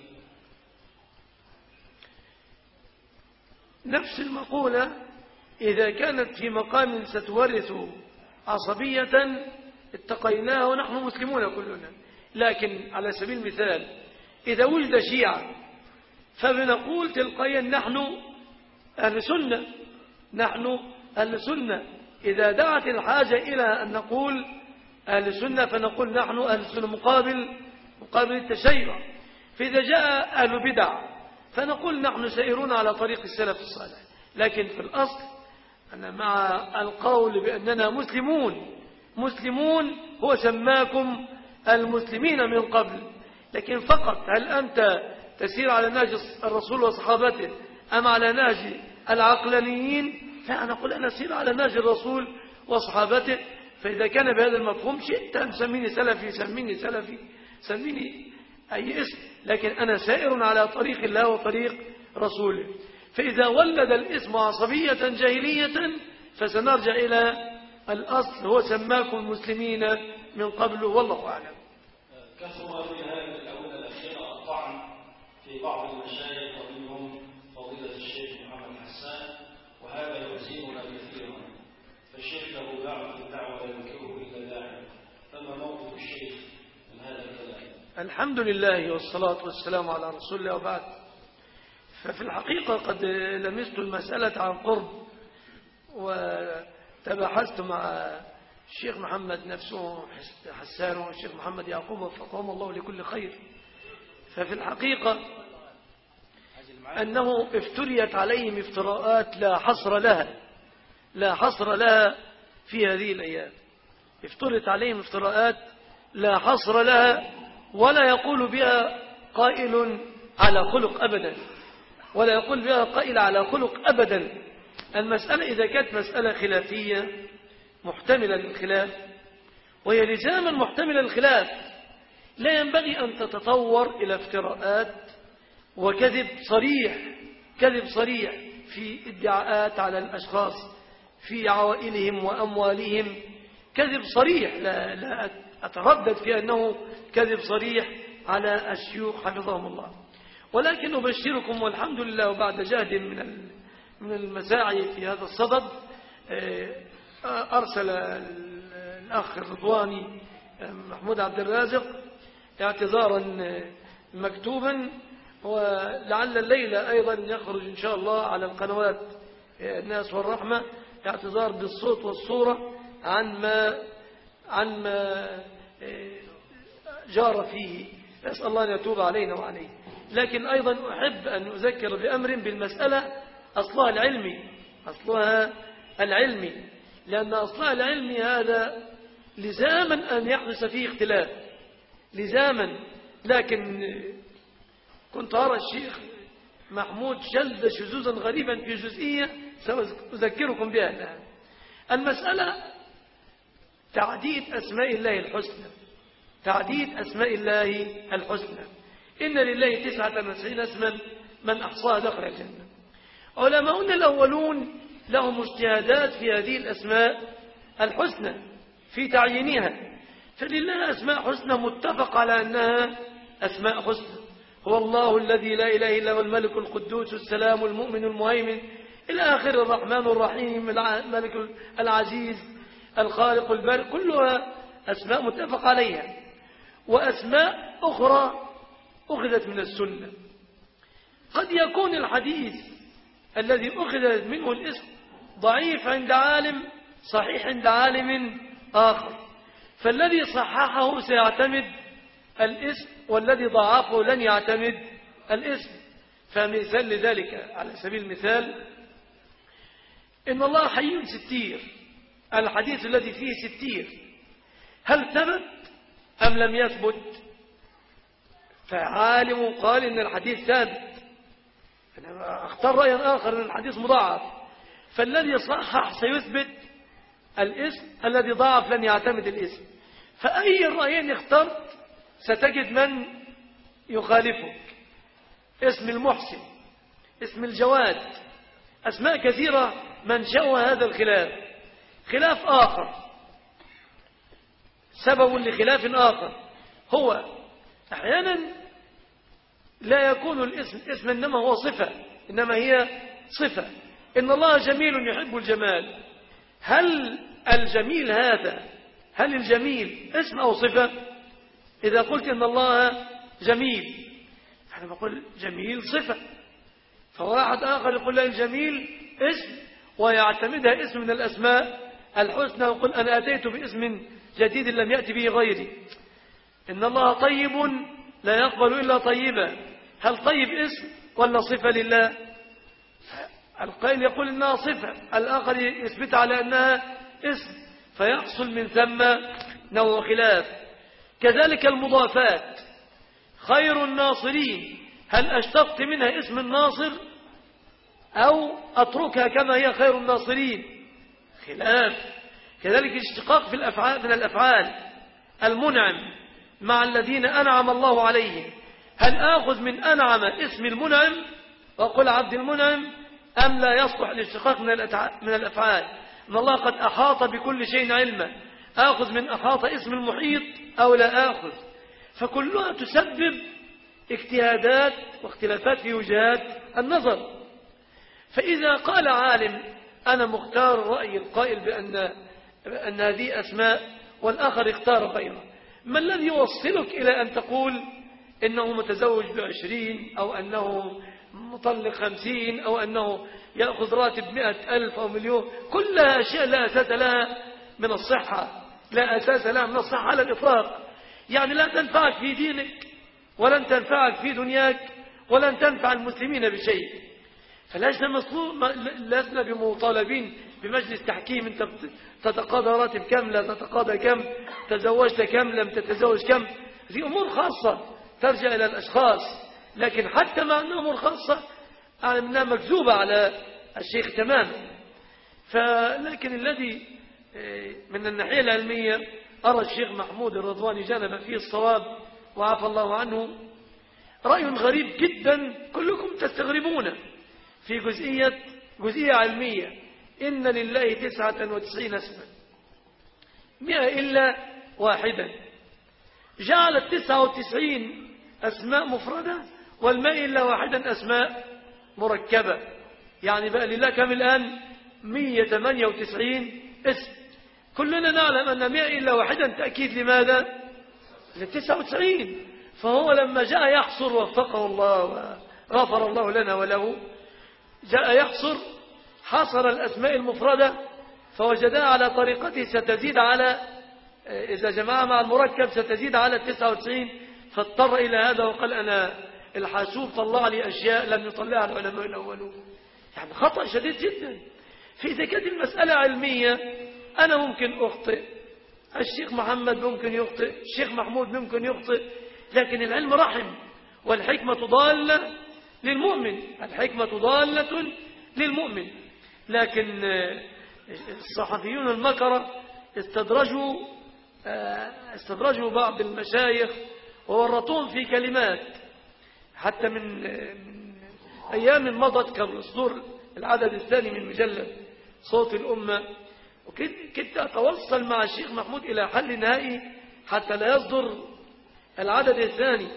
S2: نفس المقولة إذا كانت في مقام ستورث عصبية اتقيناها ونحن مسلمون كلنا، لكن على سبيل المثال إذا وجد شيعة فبنقول تلقائيا نحن أهل سنة، نحن أهل سنة. إذا دعت الحاجة إلى أن نقول أهل سنة فنقول نحن أهل سنة مقابل مقابل التشيع. فإذا جاء أهل بدع فنقول نحن سائرون على طريق السلف الصالح. لكن في الأصل أنا مع القول بأننا مسلمون، مسلمون هو سماكم المسلمين من قبل، لكن فقط هل أنت تسير على نهج الرسول وصحابته أم على نهج العقلانيين؟ فأنا أقول أنا أسير على نهج الرسول وصحابته. فإذا كان بهذا المفهوم شئت أن سميني سلفي سميني سلفي سميني أي اسم، لكن أنا سائر على طريق الله وطريق رسوله. فإذا ولد الاسم عصبية جاهلية فسنرجع إلى الأصل هو سماكم المسلمين من قبل. والله أعلم.
S3: كثر في هذه الآونة الأخيرة الطعن في بعض المشايخ ومنهم فضيلة الشيخ محمد حسان، وهذا يعزينا كثيرا، فالشيخ له دعوة الدعوة لا ينكره إلا داعي، فما موقف الشيخ من هذا الكلام؟
S2: الحمد لله والصلاة والسلام على رسول الله، وبعد. ففي الحقيقة قد لمست المسألة عن قرب وتباحثت مع الشيخ محمد نفسه حسان والشيخ محمد يعقوب وفقهم الله لكل خير. ففي الحقيقة أنه افتريت عليهم افتراءات لا حصر لها لا حصر لها في هذه الأيام. افترت عليهم افتراءات لا حصر لها، ولا يقول بها قائل على خلق أبدا، ولا يقول بها قائل على خلق أبدا. المسألة إذا كانت مسألة خلافية محتملة للخلاف وهي لزاما محتملة للخلاف، لا ينبغي أن تتطور إلى افتراءات وكذب صريح كذب صريح في ادعاءات على الأشخاص في عوائلهم وأموالهم، كذب صريح لا, لا أتردد في أنه كذب صريح على الشيوخ حفظهم الله. ولكن أبشركم والحمد لله وبعد جهد من من المساعي في هذا الصدد أرسل الأخ الرضواني محمود عبد الرازق اعتذارا مكتوبا، ولعل الليلة أيضا يخرج إن شاء الله على القنوات الناس والرحمة اعتذار بالصوت والصورة عن ما عن ما جار فيه. نسأل الله أن يتوب علينا وعليه. لكن أيضا أحب أن أذكر بأمر بالمسألة أصلها العلمي أصلها العلمي لأن أصلها العلمي هذا لزاما أن يحدث فيه اختلاف لزاما. لكن كنت أرى الشيخ محمود شذ شذوذا غريبا في جزئية سأذكركم بها الآن. المسألة تعديد أسماء الله الحسنى، تعديد أسماء الله الحسنى. إن لله تسعة وتسعين اسما من أحصاها دخل الجنة. علماؤنا الأولون لهم اجتهادات في هذه الأسماء الحسنى في تعيينها، فلله أسماء حسنى متفق على أنها أسماء حسنى. هو الله الذي لا إله إلا هو الملك القدوس السلام المؤمن المهيمن إلى آخر، الرحمن الرحيم الملك العزيز الخالق البارئ، كلها أسماء متفق عليها. وأسماء أخرى أخذت من السنة. قد يكون الحديث الذي أخذ منه الاسم ضعيف عند عالم، صحيح عند عالم آخر، فالذي صححه سيعتمد الاسم والذي ضعفه لن يعتمد الاسم. فمثال لذلك على سبيل المثال إن الله حي ستير، الحديث الذي فيه ستير هل ثبت أم لم يثبت؟ فعالم قال إن الحديث ثابت، أنا أختار رأيا آخر أن الحديث مضاعف، فالذي صحح سيثبت الاسم، الذي ضعف لن يعتمد الاسم. فأي الرأيين اخترت ستجد من يخالفك. اسم المحسن، اسم الجواد، أسماء كثيرة منشأها هذا الخلاف. خلاف آخر، سبب لخلاف آخر هو أحيانا لا يكون الاسم اسم إنما هو صفة، إنما هي صفة. إن الله جميل يحب الجمال، هل الجميل هذا هل الجميل اسم أو صفة؟ إذا قلت إن الله جميل أنا بقول جميل صفة، فواحد آخر يقول لا الجميل اسم ويعتمدها اسم من الأسماء الحسنى ويقول أنا أتيت باسم جديد لم يأتي به غيري. إن الله طيب لا يقبل إلا طيبا، هل طيب اسم ولا صفة لله؟ القائل يقول إنها صفة، الآخر يثبت على أنها اسم، فيحصل من ثم نوع خلاف. كذلك المضافات، خير الناصرين هل أشتقت منها اسم الناصر أو أتركها كما هي خير الناصرين؟ خلاف. كذلك الاشتقاق في الأفعال من الأفعال، المنعم مع الذين أنعم الله عليهم، هل آخذ من أنعم اسم المنعم وأقول عبد المنعم أم لا يصلح الاشتقاق من الأفعال؟ إن الله قد أحاط بكل شيء علما، آخذ من أحاط اسم المحيط أو لا آخذ؟ فكلها تسبب اجتهادات واختلافات في وجهات النظر. فإذا قال عالم أنا مختار رأي القائل بأن, بأن هذه أسماء والآخر اختار غيره، ما الذي يوصلك إلى أن تقول إنه متزوج بعشرين أو أنه مطلق خمسين أو أنه يأخذ راتب مئة ألف أو مليون؟ كلها أشياء لا أساس لها من الصحة، لا أساس لها من الصحة على الإطلاق. يعني لا تنفعك في دينك ولن تنفعك في دنياك ولن تنفع المسلمين بشيء. فلسنا لسنا بمطالبين بمجلس تحكيم انت تتقاضى راتب كم، لا تتقاضى كم، تزوجت كم، لم تتزوج كم. هذه أمور خاصة ترجع إلى الأشخاص، لكن حتى مع أنها أمور خاصة أنها مكذوبة على الشيخ تماما. فلكن الذي من الناحية العلمية أرى الشيخ محمود الرضواني جانب فيه الصواب وعفى الله عنه، رأي غريب جدا كلكم تستغربونه في جزئية جزئية علمية. إن لله تسعة وتسعين اسما مئة إلا واحدا، جعل التسعة وتسعين أسماء مفردة والمئة إلا واحدا أسماء مركبة. يعني بقى لله كم الآن؟ مئة وثمانية وتسعين اسم. كلنا نعلم أن مئة إلا واحدا تأكيد لماذا؟ للتسعة وتسعين. فهو لما جاء يحصر وفقه الله وغفر الله لنا وله، جاء يحصر حصر الأسماء المفردة فوجدها على طريقته ستزيد على، إذا جمعها مع المركب ستزيد على تسعة وتسعين، فاضطر إلى هذا وقال أنا الحاسوب طلع لي أشياء لم يطلعها العلماء الأولون. يعني خطأ شديد جدا. فإذا كانت المسألة علمية أنا ممكن أخطئ، الشيخ محمد ممكن يخطئ، الشيخ محمود ممكن يخطئ، لكن العلم رحم والحكمة ضالة للمؤمن، الحكمة ضالة للمؤمن. لكن الصحفيون المكرة استدرجوا استدرجوا بعض المشايخ وورطوهم في كلمات، حتى من أيام مضت كان صدور العدد الثاني من مجلة صوت الأمة، وكنت أتوصل مع الشيخ محمود إلى حل نهائي حتى لا يصدر العدد الثاني.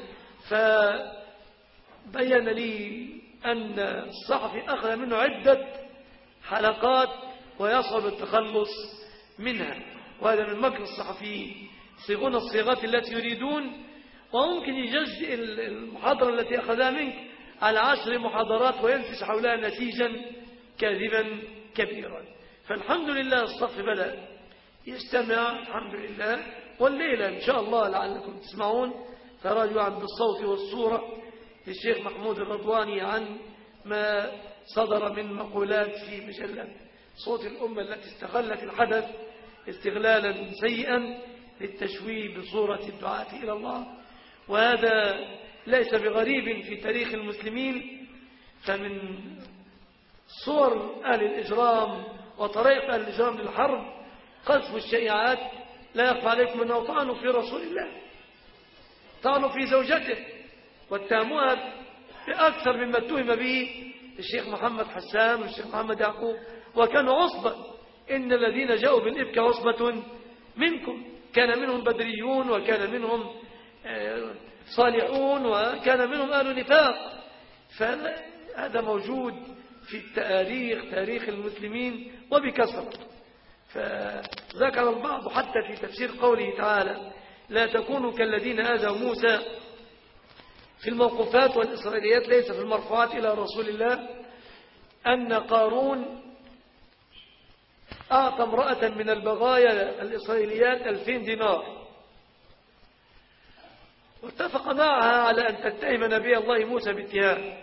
S2: فبين لي أن الصحفي أخذ منه عدة حلقات ويصعب التخلص منها، وهذا من مكر الصحفيين، يصيغون الصيغات التي يريدون، وممكن يجزئ المحاضرة التي أخذها منك على عشر محاضرات وينتج حولها نتيجا كاذبا كبيرا. فالحمد لله الصف بدأ يجتمع الحمد لله، والليلة إن شاء الله لعلكم تسمعون تراجعا بالصوت والصورة للشيخ محمود الرضواني عن ما صدر من مقولات في مجلة صوت الأمة التي استغلت الحدث استغلالا سيئا للتشويه بصورة الدعاة إلى الله، وهذا ليس بغريب في تاريخ المسلمين. فمن صور أهل الإجرام وطريق أهل الإجرام للحرب قذف الشائعات. لا يخفى عليكم أنه طعنوا في رسول الله، طعنوا في زوجته واتهموها بأكثر مما اتهم به الشيخ محمد حسان والشيخ محمد يعقوب، وكانوا عصبة. إن الذين جاءوا بالإفك عصبة منكم، كان منهم بدريون وكان منهم صالحون وكان منهم أهل نفاق. فهذا موجود في التاريخ، تاريخ المسلمين وبكثرة. فذكر البعض حتى في تفسير قوله تعالى لا تكونوا كالذين آذوا موسى في الموقوفات والإسرائيليات ليس في المرفوعات إلى رسول الله، أن قارون أعطى امرأة من البغايا الإسرائيليات ألفين دينار، واتفق معها على أن تتهم نبي الله موسى باتهام.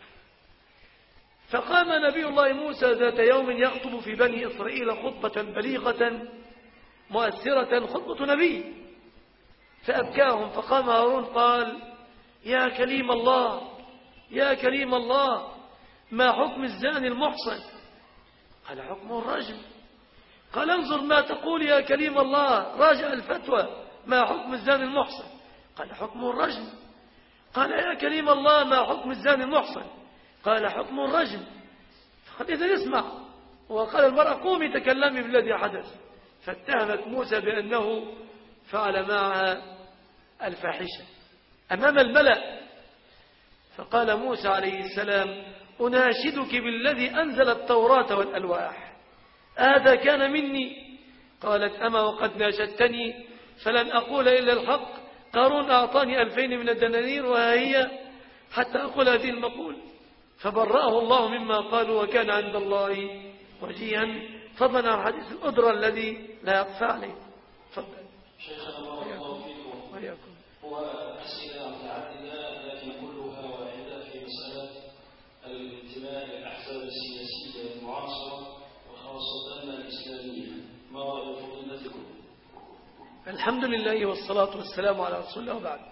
S2: فقام نبي الله موسى ذات يوم يخطب في بني إسرائيل خطبة بليغة مؤثرة، خطبة نبي، فأبكاهم. فقام هارون قال يا كليم الله يا كليم الله ما حكم الزاني المحصن؟ قال حكمه الرجم. قال انظر ما تقول يا كليم الله، راجع الفتوى، ما حكم الزاني المحصن؟ قال حكمه الرجم. قال يا كليم الله ما حكم الزاني المحصن؟ قال حكمه الرجم. فقال إذا يسمع، وقال المرأة قومي تكلمي بالذي حدث. فاتهمت موسى بأنه فعل معها الفاحشة أمام الملأ. فقال موسى عليه السلام أناشدك بالذي أنزل التوراة والألواح، هذا كان مني؟ قالت أما وقد ناشدتني فلن أقول إلا الحق، قارون أعطاني ألفين من الدنانير وها هي حتى أقول هذه المقول. فبرأه الله مما قالوا وكان عند الله وجيها. فضلا عن حديث الأدرى الذي لا يخفى عليه. تفضل
S3: شيخنا بارك الله فيكم.
S2: وإياكم.
S3: هو أسئلة متعددة لكن كلها واحدة في مسألة الانتماء للأحزاب السياسية المعاصرة وخاصة الإسلامية، ما رأي فضيلتكم؟
S2: الحمد لله والصلاة والسلام على رسول الله وبعد.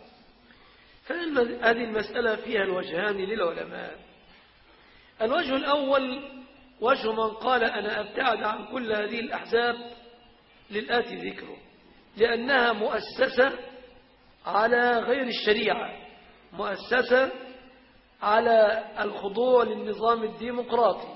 S2: فهذه المسألة فيها الوجهان للعلماء. الوجه الأول وجه من قال أنا أبتعد عن كل هذه الأحزاب للآتي ذكره، لأنها مؤسسة على غير الشريعة، مؤسسة على الخضوع للنظام الديمقراطي،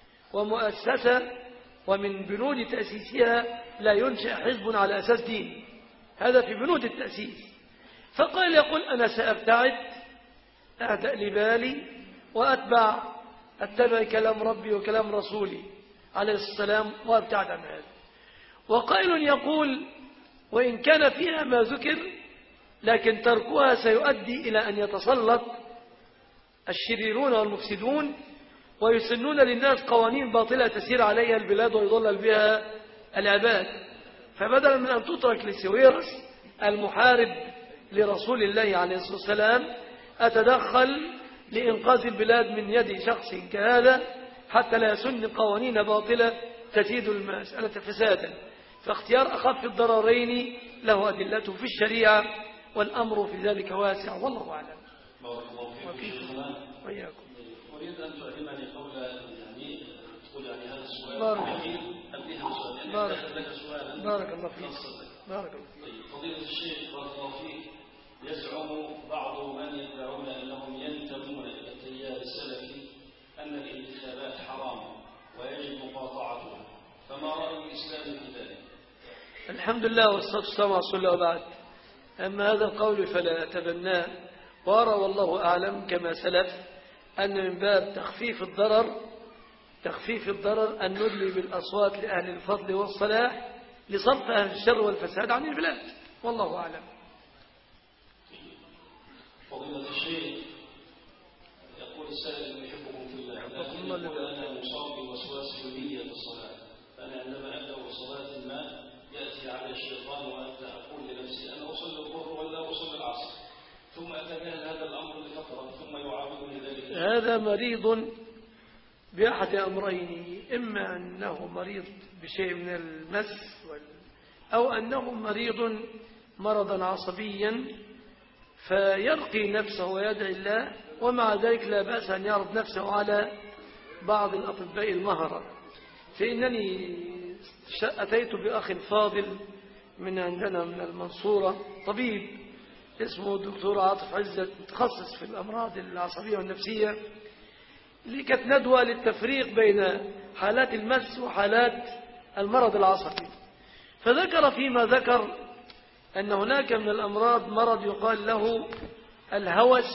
S2: ومؤسسة ومن بنود تأسيسها لا ينشأ حزب على أساس دين، هذا في بنود التأسيس. فقال يقول أنا سأبتعد، أهدأ لبالي وأتبع أتبع كلام ربي وكلام رسولي عليه السلام وأبتعد عن هذا. وقائل يقول وإن كان فيها ما ذكر لكن تركها سيؤدي إلى أن يتسلط الشريرون والمفسدون ويسنون للناس قوانين باطلة تسير عليها البلاد ويضلل بها العباد. فبدلا من أن تترك لسويرس المحارب لرسول الله عليه الصلاة والسلام أتدخل لإنقاذ البلاد من يد شخص كهذا حتى لا يسن قوانين باطلة تزيد المسألة فسادا. فاختيار أخف الضررين له أدلته في الشريعة، والأمر في ذلك واسع والله أعلم.
S3: بارك الله فيكم شيخنا.
S2: وإياكم.
S3: أريد أن تعلمني قول يعني تقول يعني هذا شيخ لك سؤالا.
S2: بارك الله فيك. بارك الله فيك.
S3: طيب فضيلة الشيخ بارك الله فيك، يزعم بعض من يدعون أنهم ينتمون إلى التيار السلفي أن الانتخابات حرام ويجب مقاطعتها، فما رأي الإسلام في ذلك؟
S2: الحمد لله والصلاة والسلام على رسول الله وبعد. أما هذا القول فلا أتبناه، وأرى والله أعلم كما سلف أن من باب تخفيف الضرر تخفيف الضرر أن ندلي بالأصوات لأهل الفضل والصلاح لصرف أهل الشر والفساد عن البلاد، والله أعلم.
S3: فضيلة الشيخ، يقول السائل يحبكم في الله، لكن يقول أنا مصاب بوسواس كلية في الصلاة، فأنا عندما أبدأ صلاة ما يأتي على الشيطان وأبدأ أقول لنفسي أنا أصلي الظهر ولا أصلي العصر، ثم أتجاهل هذا الأمر لفترة ثم يعاودني ذلك.
S2: هذا مريض بأحد أمرين، إما أنه مريض بشيء من المس أو أنه مريض مرضا عصبيا فيرقي نفسه ويدعي الله، ومع ذلك لا بأس أن يعرض نفسه على بعض الأطباء المهرة. فإنني أتيت بأخ فاضل من عندنا من المنصورة، طبيب اسمه الدكتور عاطف عزت، متخصص في الأمراض العصبية والنفسية، اللي كانت ندوة للتفريق بين حالات المس وحالات المرض العصبي. فذكر فيما ذكر أن هناك من الأمراض مرض يقال له الهوس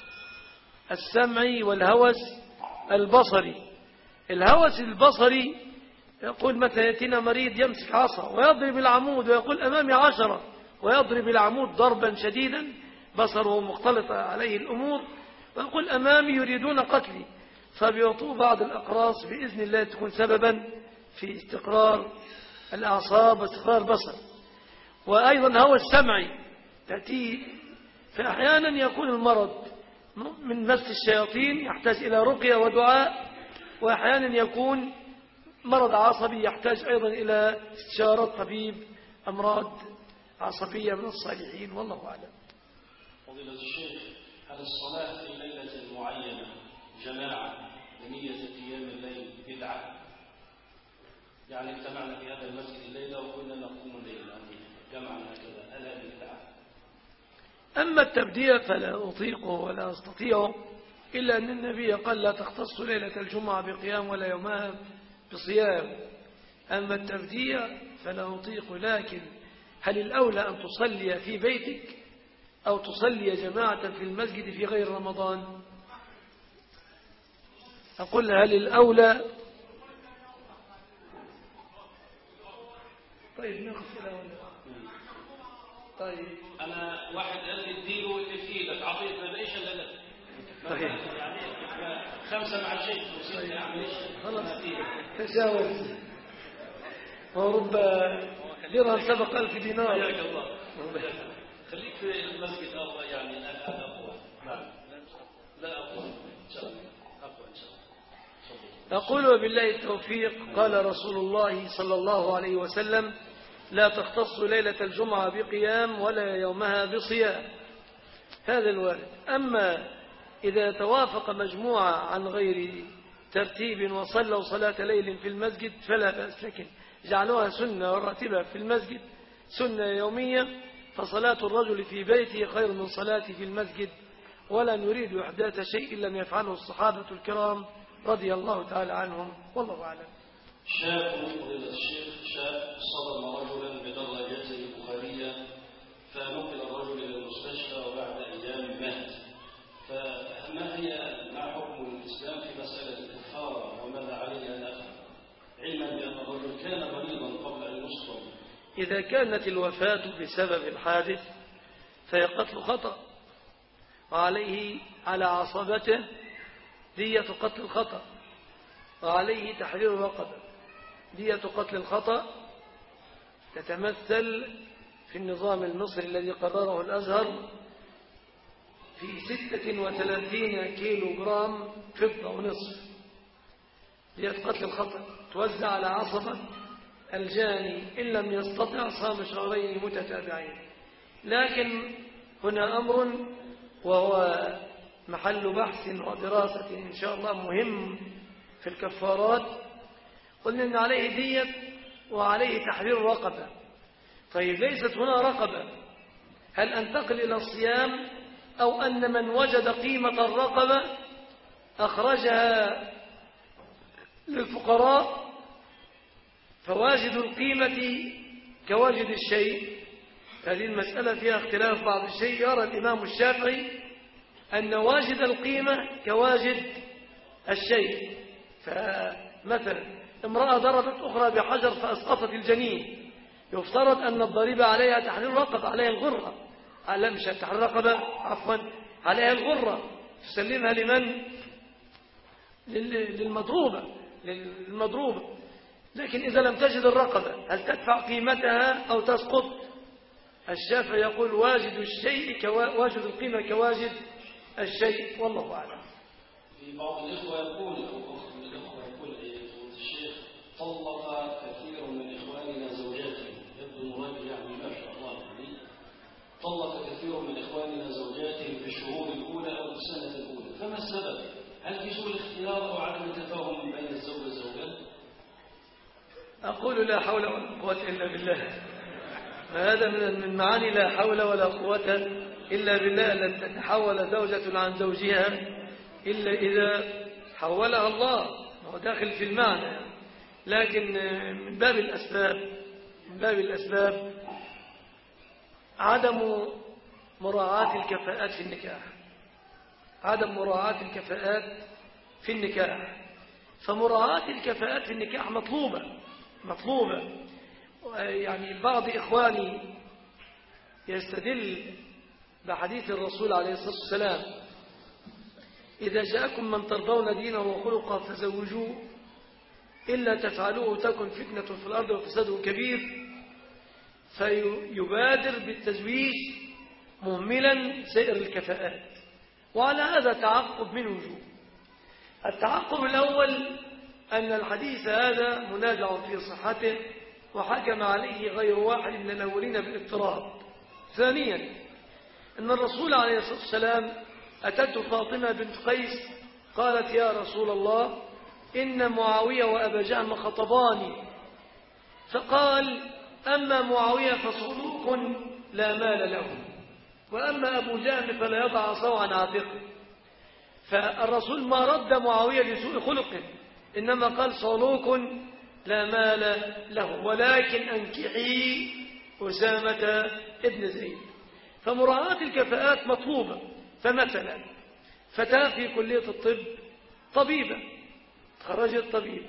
S2: السمعي والهوس البصري. الهوس البصري يقول متى يأتينا مريض يمسك عصا ويضرب العمود ويقول أمامي عشرة ويضرب العمود ضربا شديدا، بصره مختلطة عليه الأمور، ويقول أمامي يريدون قتلي، فبيعطوا بعض الأقراص بإذن الله تكون سببا في استقرار الأعصاب واستقرار البصر. وأيضا هو السمعي تأتي، فأحيانا يكون المرض من مس الشياطين يحتاج إلى رقية ودعاء، وأحيانا يكون مرض عصبي يحتاج أيضا إلى استشارة طبيب أمراض عصبية من الصالحين، والله أعلم.
S3: فضيلة الشيخ، هل الصلاة في ليلة معينة جماعة بنية قيام الليل بدعة؟ يعني اجتمعنا في هذا المسجد الليلة وقلنا نقوم الليل جمعنا هكذا، هل هذه بدعة؟
S2: أما التبديع فلا أطيقه ولا أستطيعه، إلا أن النبي قال لا تختص ليلة الجمعة بقيام ولا يومها بصيام. أما التبديع فلا أطيقه، لكن هل الأولى أن تصلي في بيتك أو تصلي جماعة في المسجد في غير رمضان؟ أقول هل الأولى. طيب ناخذ إلى ولا طيب
S3: أنا واحد قال لي اديله اللي في إيدك، عطيه ما ليش إلا لك.
S2: طيب
S3: يعني خمسة مع الشيخ وستة أعمل إيش؟
S2: خلاص تجاوز. ورب درهم سبق ألف دينار.
S3: حياك الله. خليك في المسجد أفضل، يعني هذا أقوى. نعم لا أقوى إن شاء الله، أقوى إن شاء الله.
S2: أقول وبالله التوفيق. قال رسول الله صلى الله عليه وسلم لا تختص ليلة الجمعة بقيام ولا يومها بصيام، هذا الوارد. أما إذا توافق مجموعة عن غير ترتيب وصلوا صلاة ليل في المسجد فلا بأس، لكن جعلوها سنة راتبة في المسجد سنة يومية، فصلاة الرجل في بيته خير من صلاته في المسجد، ولا نريد إحداث شيء لم يفعله الصحابة الكرام رضي الله تعالى عنهم، والله أعلم.
S3: شاب فضيلة الشيخ، شاب صدم رجلا بدراجته البخارية فنقل الرجل إلى المستشفى وبعد أيام مات، فما هي ما حكم الإسلام في مسألة الكفارة وماذا عليه أن أفعل، علما بأن الرجل كان مريضا قبل أن يصدم؟
S2: إذا كانت الوفاة بسبب الحادث فهي قتل خطأ، وعليه على عصبته دية قتل الخطأ، وعليه تحرير رقبة. دية قتل الخطأ تتمثل في النظام المصري الذي قرره الأزهر في ستة وثلاثين كيلو جرام فضة ونصف. دية قتل الخطأ توزع على عصبة الجاني، إن لم يستطع صام شهرين متتابعين. لكن هنا أمر وهو محل بحث ودراسة إن شاء الله مهم في الكفارات. قلنا إن عليه دية وعليه تحرير رقبة. طيب ليست هنا رقبة، هل أنتقل إلى الصيام أو أن من وجد قيمة الرقبة أخرجها للفقراء فواجد القيمة كواجد الشيء؟ هذه المسألة فيها اختلاف بعض الشيء. يرى الإمام الشافعي أن واجد القيمة كواجد الشيء. فمثلا امرأة ضربت أخرى بحجر فأسقطت الجنين، يفترض أن الضريبة عليها تحرير رقبة، عليها الغرة، لا مش تحرير رقبة عفوا، عليها الغرة، تسلمها لمن؟ للمضروبة للمضروبة. لكن إذا لم تجد الرقبة هل تدفع قيمتها أو تسقط؟ الشافعي يقول واجد الشيء كوا... واجد القيمة كواجد الشيء، والله أعلم.
S3: في بعض الإخوة يقول أو أخت من الإخوة يقول أيها الشيخ طلق كثير من إخواننا زوجاتهم، يبدو المراجع يعني ما شاء الله يعني طلق كثير من إخواننا زوجاتهم في الشهور الأولى أو في السنة الأولى، فما السبب؟ هل في سوء الاختيار أو عدم التفاهم بين الزوج والزوجة؟
S2: أقول لا حول ولا قوة إلا بالله. هذا من معاني لا حول ولا قوة إلا بالله، لن تتحول زوجة عن زوجها إلا إذا حولها الله، هو داخل في المعنى. لكن من باب الأسباب من باب الأسباب عدم مراعاة الكفاءات في النكاح، عدم مراعاة الكفاءات في النكاح. فمراعاة الكفاءات في النكاح مطلوبة مطلوبة يعني بعض إخواني يستدل بحديث الرسول عليه الصلاة والسلام: إذا جاءكم من ترضون دينه وخلقه فزوجوه، إلا تفعلوه تكن فتنة في الأرض وفساد كبير. فيبادر بالتزويج مهملا سائر الكفاءات. وعلى هذا تعقب من وجوه. التعقب الأول أن الحديث هذا منازع في صحته وحكم عليه غير واحد من الأولين بالاضطراب. ثانيا أن الرسول عليه الصلاة والسلام أتته فاطمة بنت قيس قالت: يا رسول الله إن معاوية وأبا جهم خطباني. فقال: أما معاوية فصلوك لا مال له، وأما أبو جهم فلا يضع عصاه عن عاتقه. فالرسول ما رد معاوية لسوء خلقه، إنما قال: صلوك لا مال له، ولكن أنكحي أسامة ابن زيد. فمراعاة الكفاءات مطلوبة. فمثلا فتاة في كلية الطب طبيبة، تخرجت طبيبة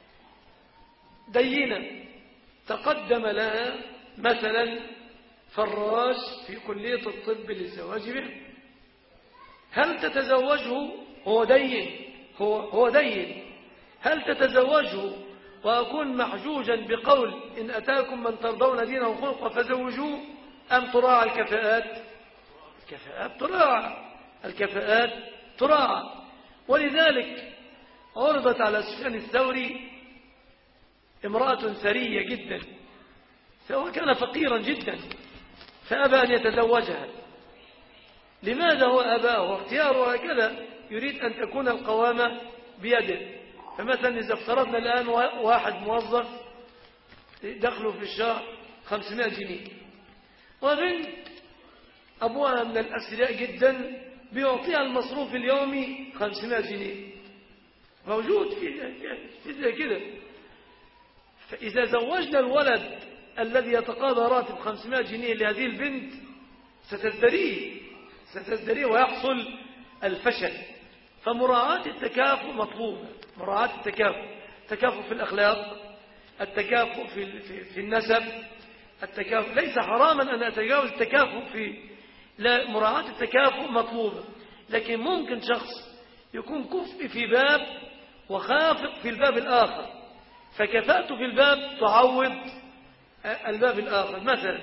S2: دينة، تقدم لها مثلا فراش في كلية الطب للزواج به، هل تتزوجه؟ هو دين هو, هو دين هل تتزوجه وأكون محجوجا بقول إن أتاكم من ترضون دينه وخلقه فزوجوه، أم تراعى الكفاءات؟ الكفاءات تراعى الكفاءات تراعى ولذلك عرضت على سفيان الثوري امرأة ثرية جدا، سواء كان فقيرا جدا، فأبى أن يتزوجها. لماذا هو أباه؟ واختياره هكذا، يريد أن تكون القوامة بيده. فمثلا إذا افترضنا الآن واحد موظف دخله في الشهر خمسمائة جنيه، وبنت أبوها من الأثرياء جدا بيعطيها المصروف اليومي خمسمائة جنيه، موجود في زي كده. فإذا زوجنا الولد الذي يتقاضى راتب خمسمائة جنيه لهذه البنت ستزدريه ستزدريه ويحصل الفشل. فمراعاة التكافؤ مطلوبة، مراعاة التكافؤ، التكافؤ في الأخلاق، التكافؤ في في النسب، التكافؤ ليس حراما أن أتجاوز التكافؤ في لا، مراعاة التكافؤ مطلوبة. لكن ممكن شخص يكون كفء في باب وخافق في الباب الآخر، فكفاءته في الباب تعوض الباب الآخر. مثلا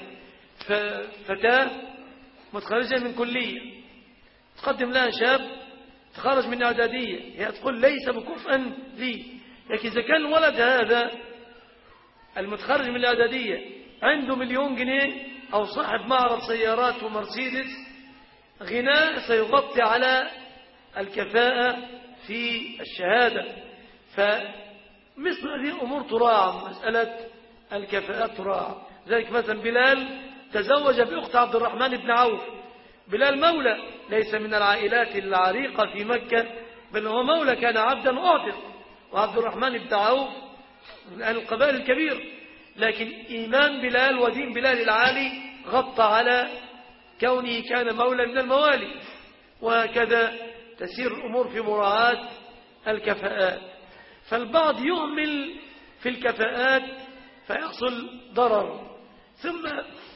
S2: فتاة متخرجة من كلية تقدم لها شاب تخرج من إعدادية، هي تقول ليس بكفءا لي. لكن إذا كان الولد هذا المتخرج من الإعدادية عنده مليون جنيه أو صاحب معرض سيارات ومرسيدس، غناء سيغطي على الكفاءة في الشهادة. فمثل هذه الأمور تراعى، مسألة الكفاءات تراعى. ذلك مثلا بلال تزوج بأخت عبد الرحمن بن عوف. بلال مولى ليس من العائلات العريقة في مكة، بل هو مولى كان عبدا أعتق، وعبد الرحمن بن عوف من أهل القبائل الكبير، لكن إيمان بلال ودين بلال العالي غطى على كونه كان مولى من الموالي. وهكذا تسير الأمور في مراعاة الكفاءات. فالبعض يهمل في الكفاءات فيحصل ضرر. ثم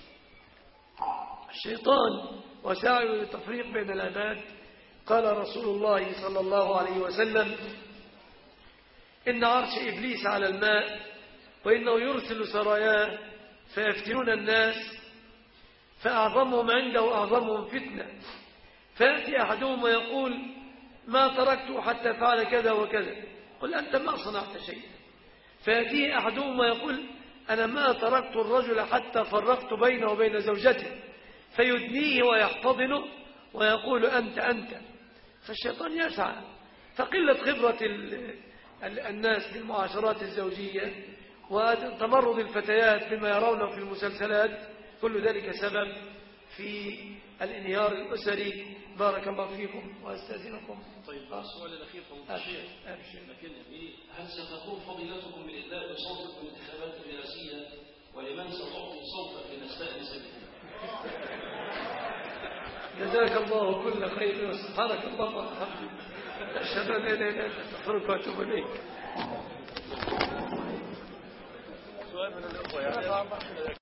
S2: الشيطان وسعيه للتفريق بين العباد. قال رسول الله صلى الله عليه وسلم: إن عرش إبليس على الماء، وإنه يرسل سراياه فيفتنون الناس، فأعظمهم عنده أعظمهم فتنة، فيأتي أحدهم ويقول: ما تركته حتى فعل كذا وكذا، قل أنت ما صنعت شيئا. فيأتيه أحدهم ويقول: أنا ما تركت الرجل حتى فرقت بينه وبين زوجته، فيدنيه ويحتضنه ويقول: أنت أنت. فالشيطان يسعى. فقلة خبرة الناس بالمعاشرات الزوجية وتمرد الفتيات بما يرونه في المسلسلات، كل ذلك سبب في الانهيار الأسري. بارك الله فيكم وأستاذنكم.
S3: طيب السؤال الأخير أبشر أبشر لكن هل ستقوم فضيلتكم بإدلاء صوتكم الانتخابات الرئاسية، ولمن ستعطي صوتك لنستأنس بكم؟
S2: جزاك الله كل خير وسبحانك اللهم وبحمدك أشهد أن لا إله إلا أنت أستغفرك وأتوب إليك. سؤال من الأخوة